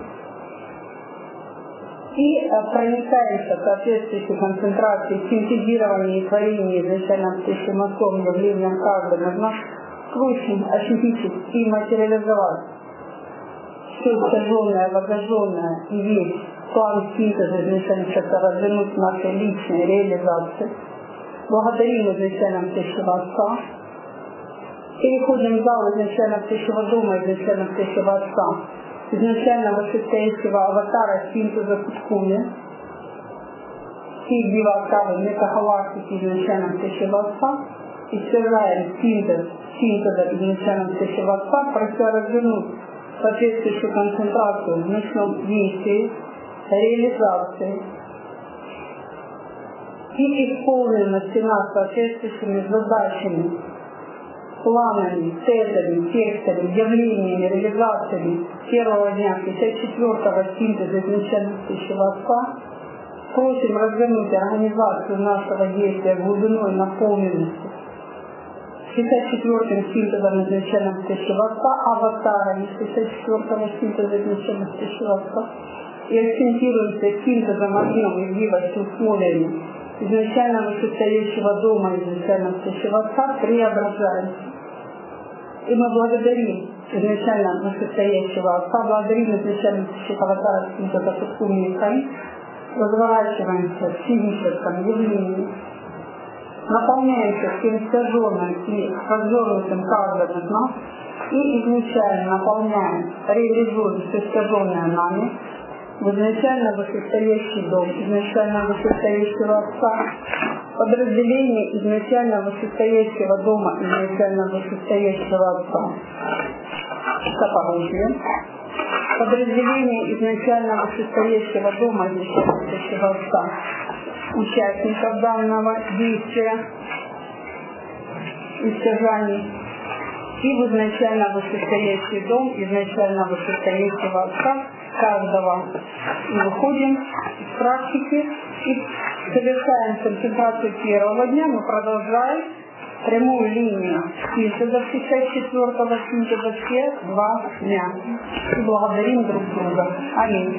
и проникаемся соответствующей концентрацией синтезирования и творения изначально вышестоящим Отцом явлением каждого из нас, просим ощутить и материализовать все стяженное, возложенное и весь план синтеза изначально развернуть нашей личной реализации. Благодарим изначально вышестоящего Отца. Переходим в зал изначально вышестоящего дома, изначально вышестоящего Отца, изначально вышестоящего аватара синтеза Куткуми, и Дивакавы, метагалактики изначально вышестоящего Отца, и связаем синтез, синтеза изначально вышестоящего Отца, прося развернуть соответствующую концентрацию в ночном действии, реализации и исполненности нас соответствующими задачами, планами, целями, текстами, явлениями, реализациями первого дня шестьдесят четвёртого синтеза изначально вышестоящего Отца, просим развернуть организацию нашего действия глубиной наполненности шестьдесят четвёртым синтезом изначально вышестоящего Отца, аватарами шестьдесят четвёртого синтеза изначально вышестоящего Отца, и акцентируемся синтезом огнем и живостью условиями изначально вышестоящего дома, изначально вышестоящего Отца, преображаемся. И мы благодарим изначально вышестоящего Отца, благодарим изначально вышестоящего Отца, синтеза Суккуми и Хаи, разворачиваемся в физическом явлении, наполняемся всем искаженным и развернутым каждым из нас и изначально наполняем, реализуем все искаженное нами в изначально вышестоящий дом, изначально вышестоящего Отца, подразделение изначально вышестоящего дома, изначально вышестоящего Отца, сопоружие, подразделение изначально вышестоящего дома, изначально вышестоящего Отца, участников данного действия, истяжаний, и в изначально вышестоящий дом, изначально вышестоящего Отца, каждого. И выходим из практики и совершаем концентрацию первого дня, мы продолжаем прямую линию синтеза шестьдесят четвёртого синтеза все два дня. И благодарим друг друга. Аминь.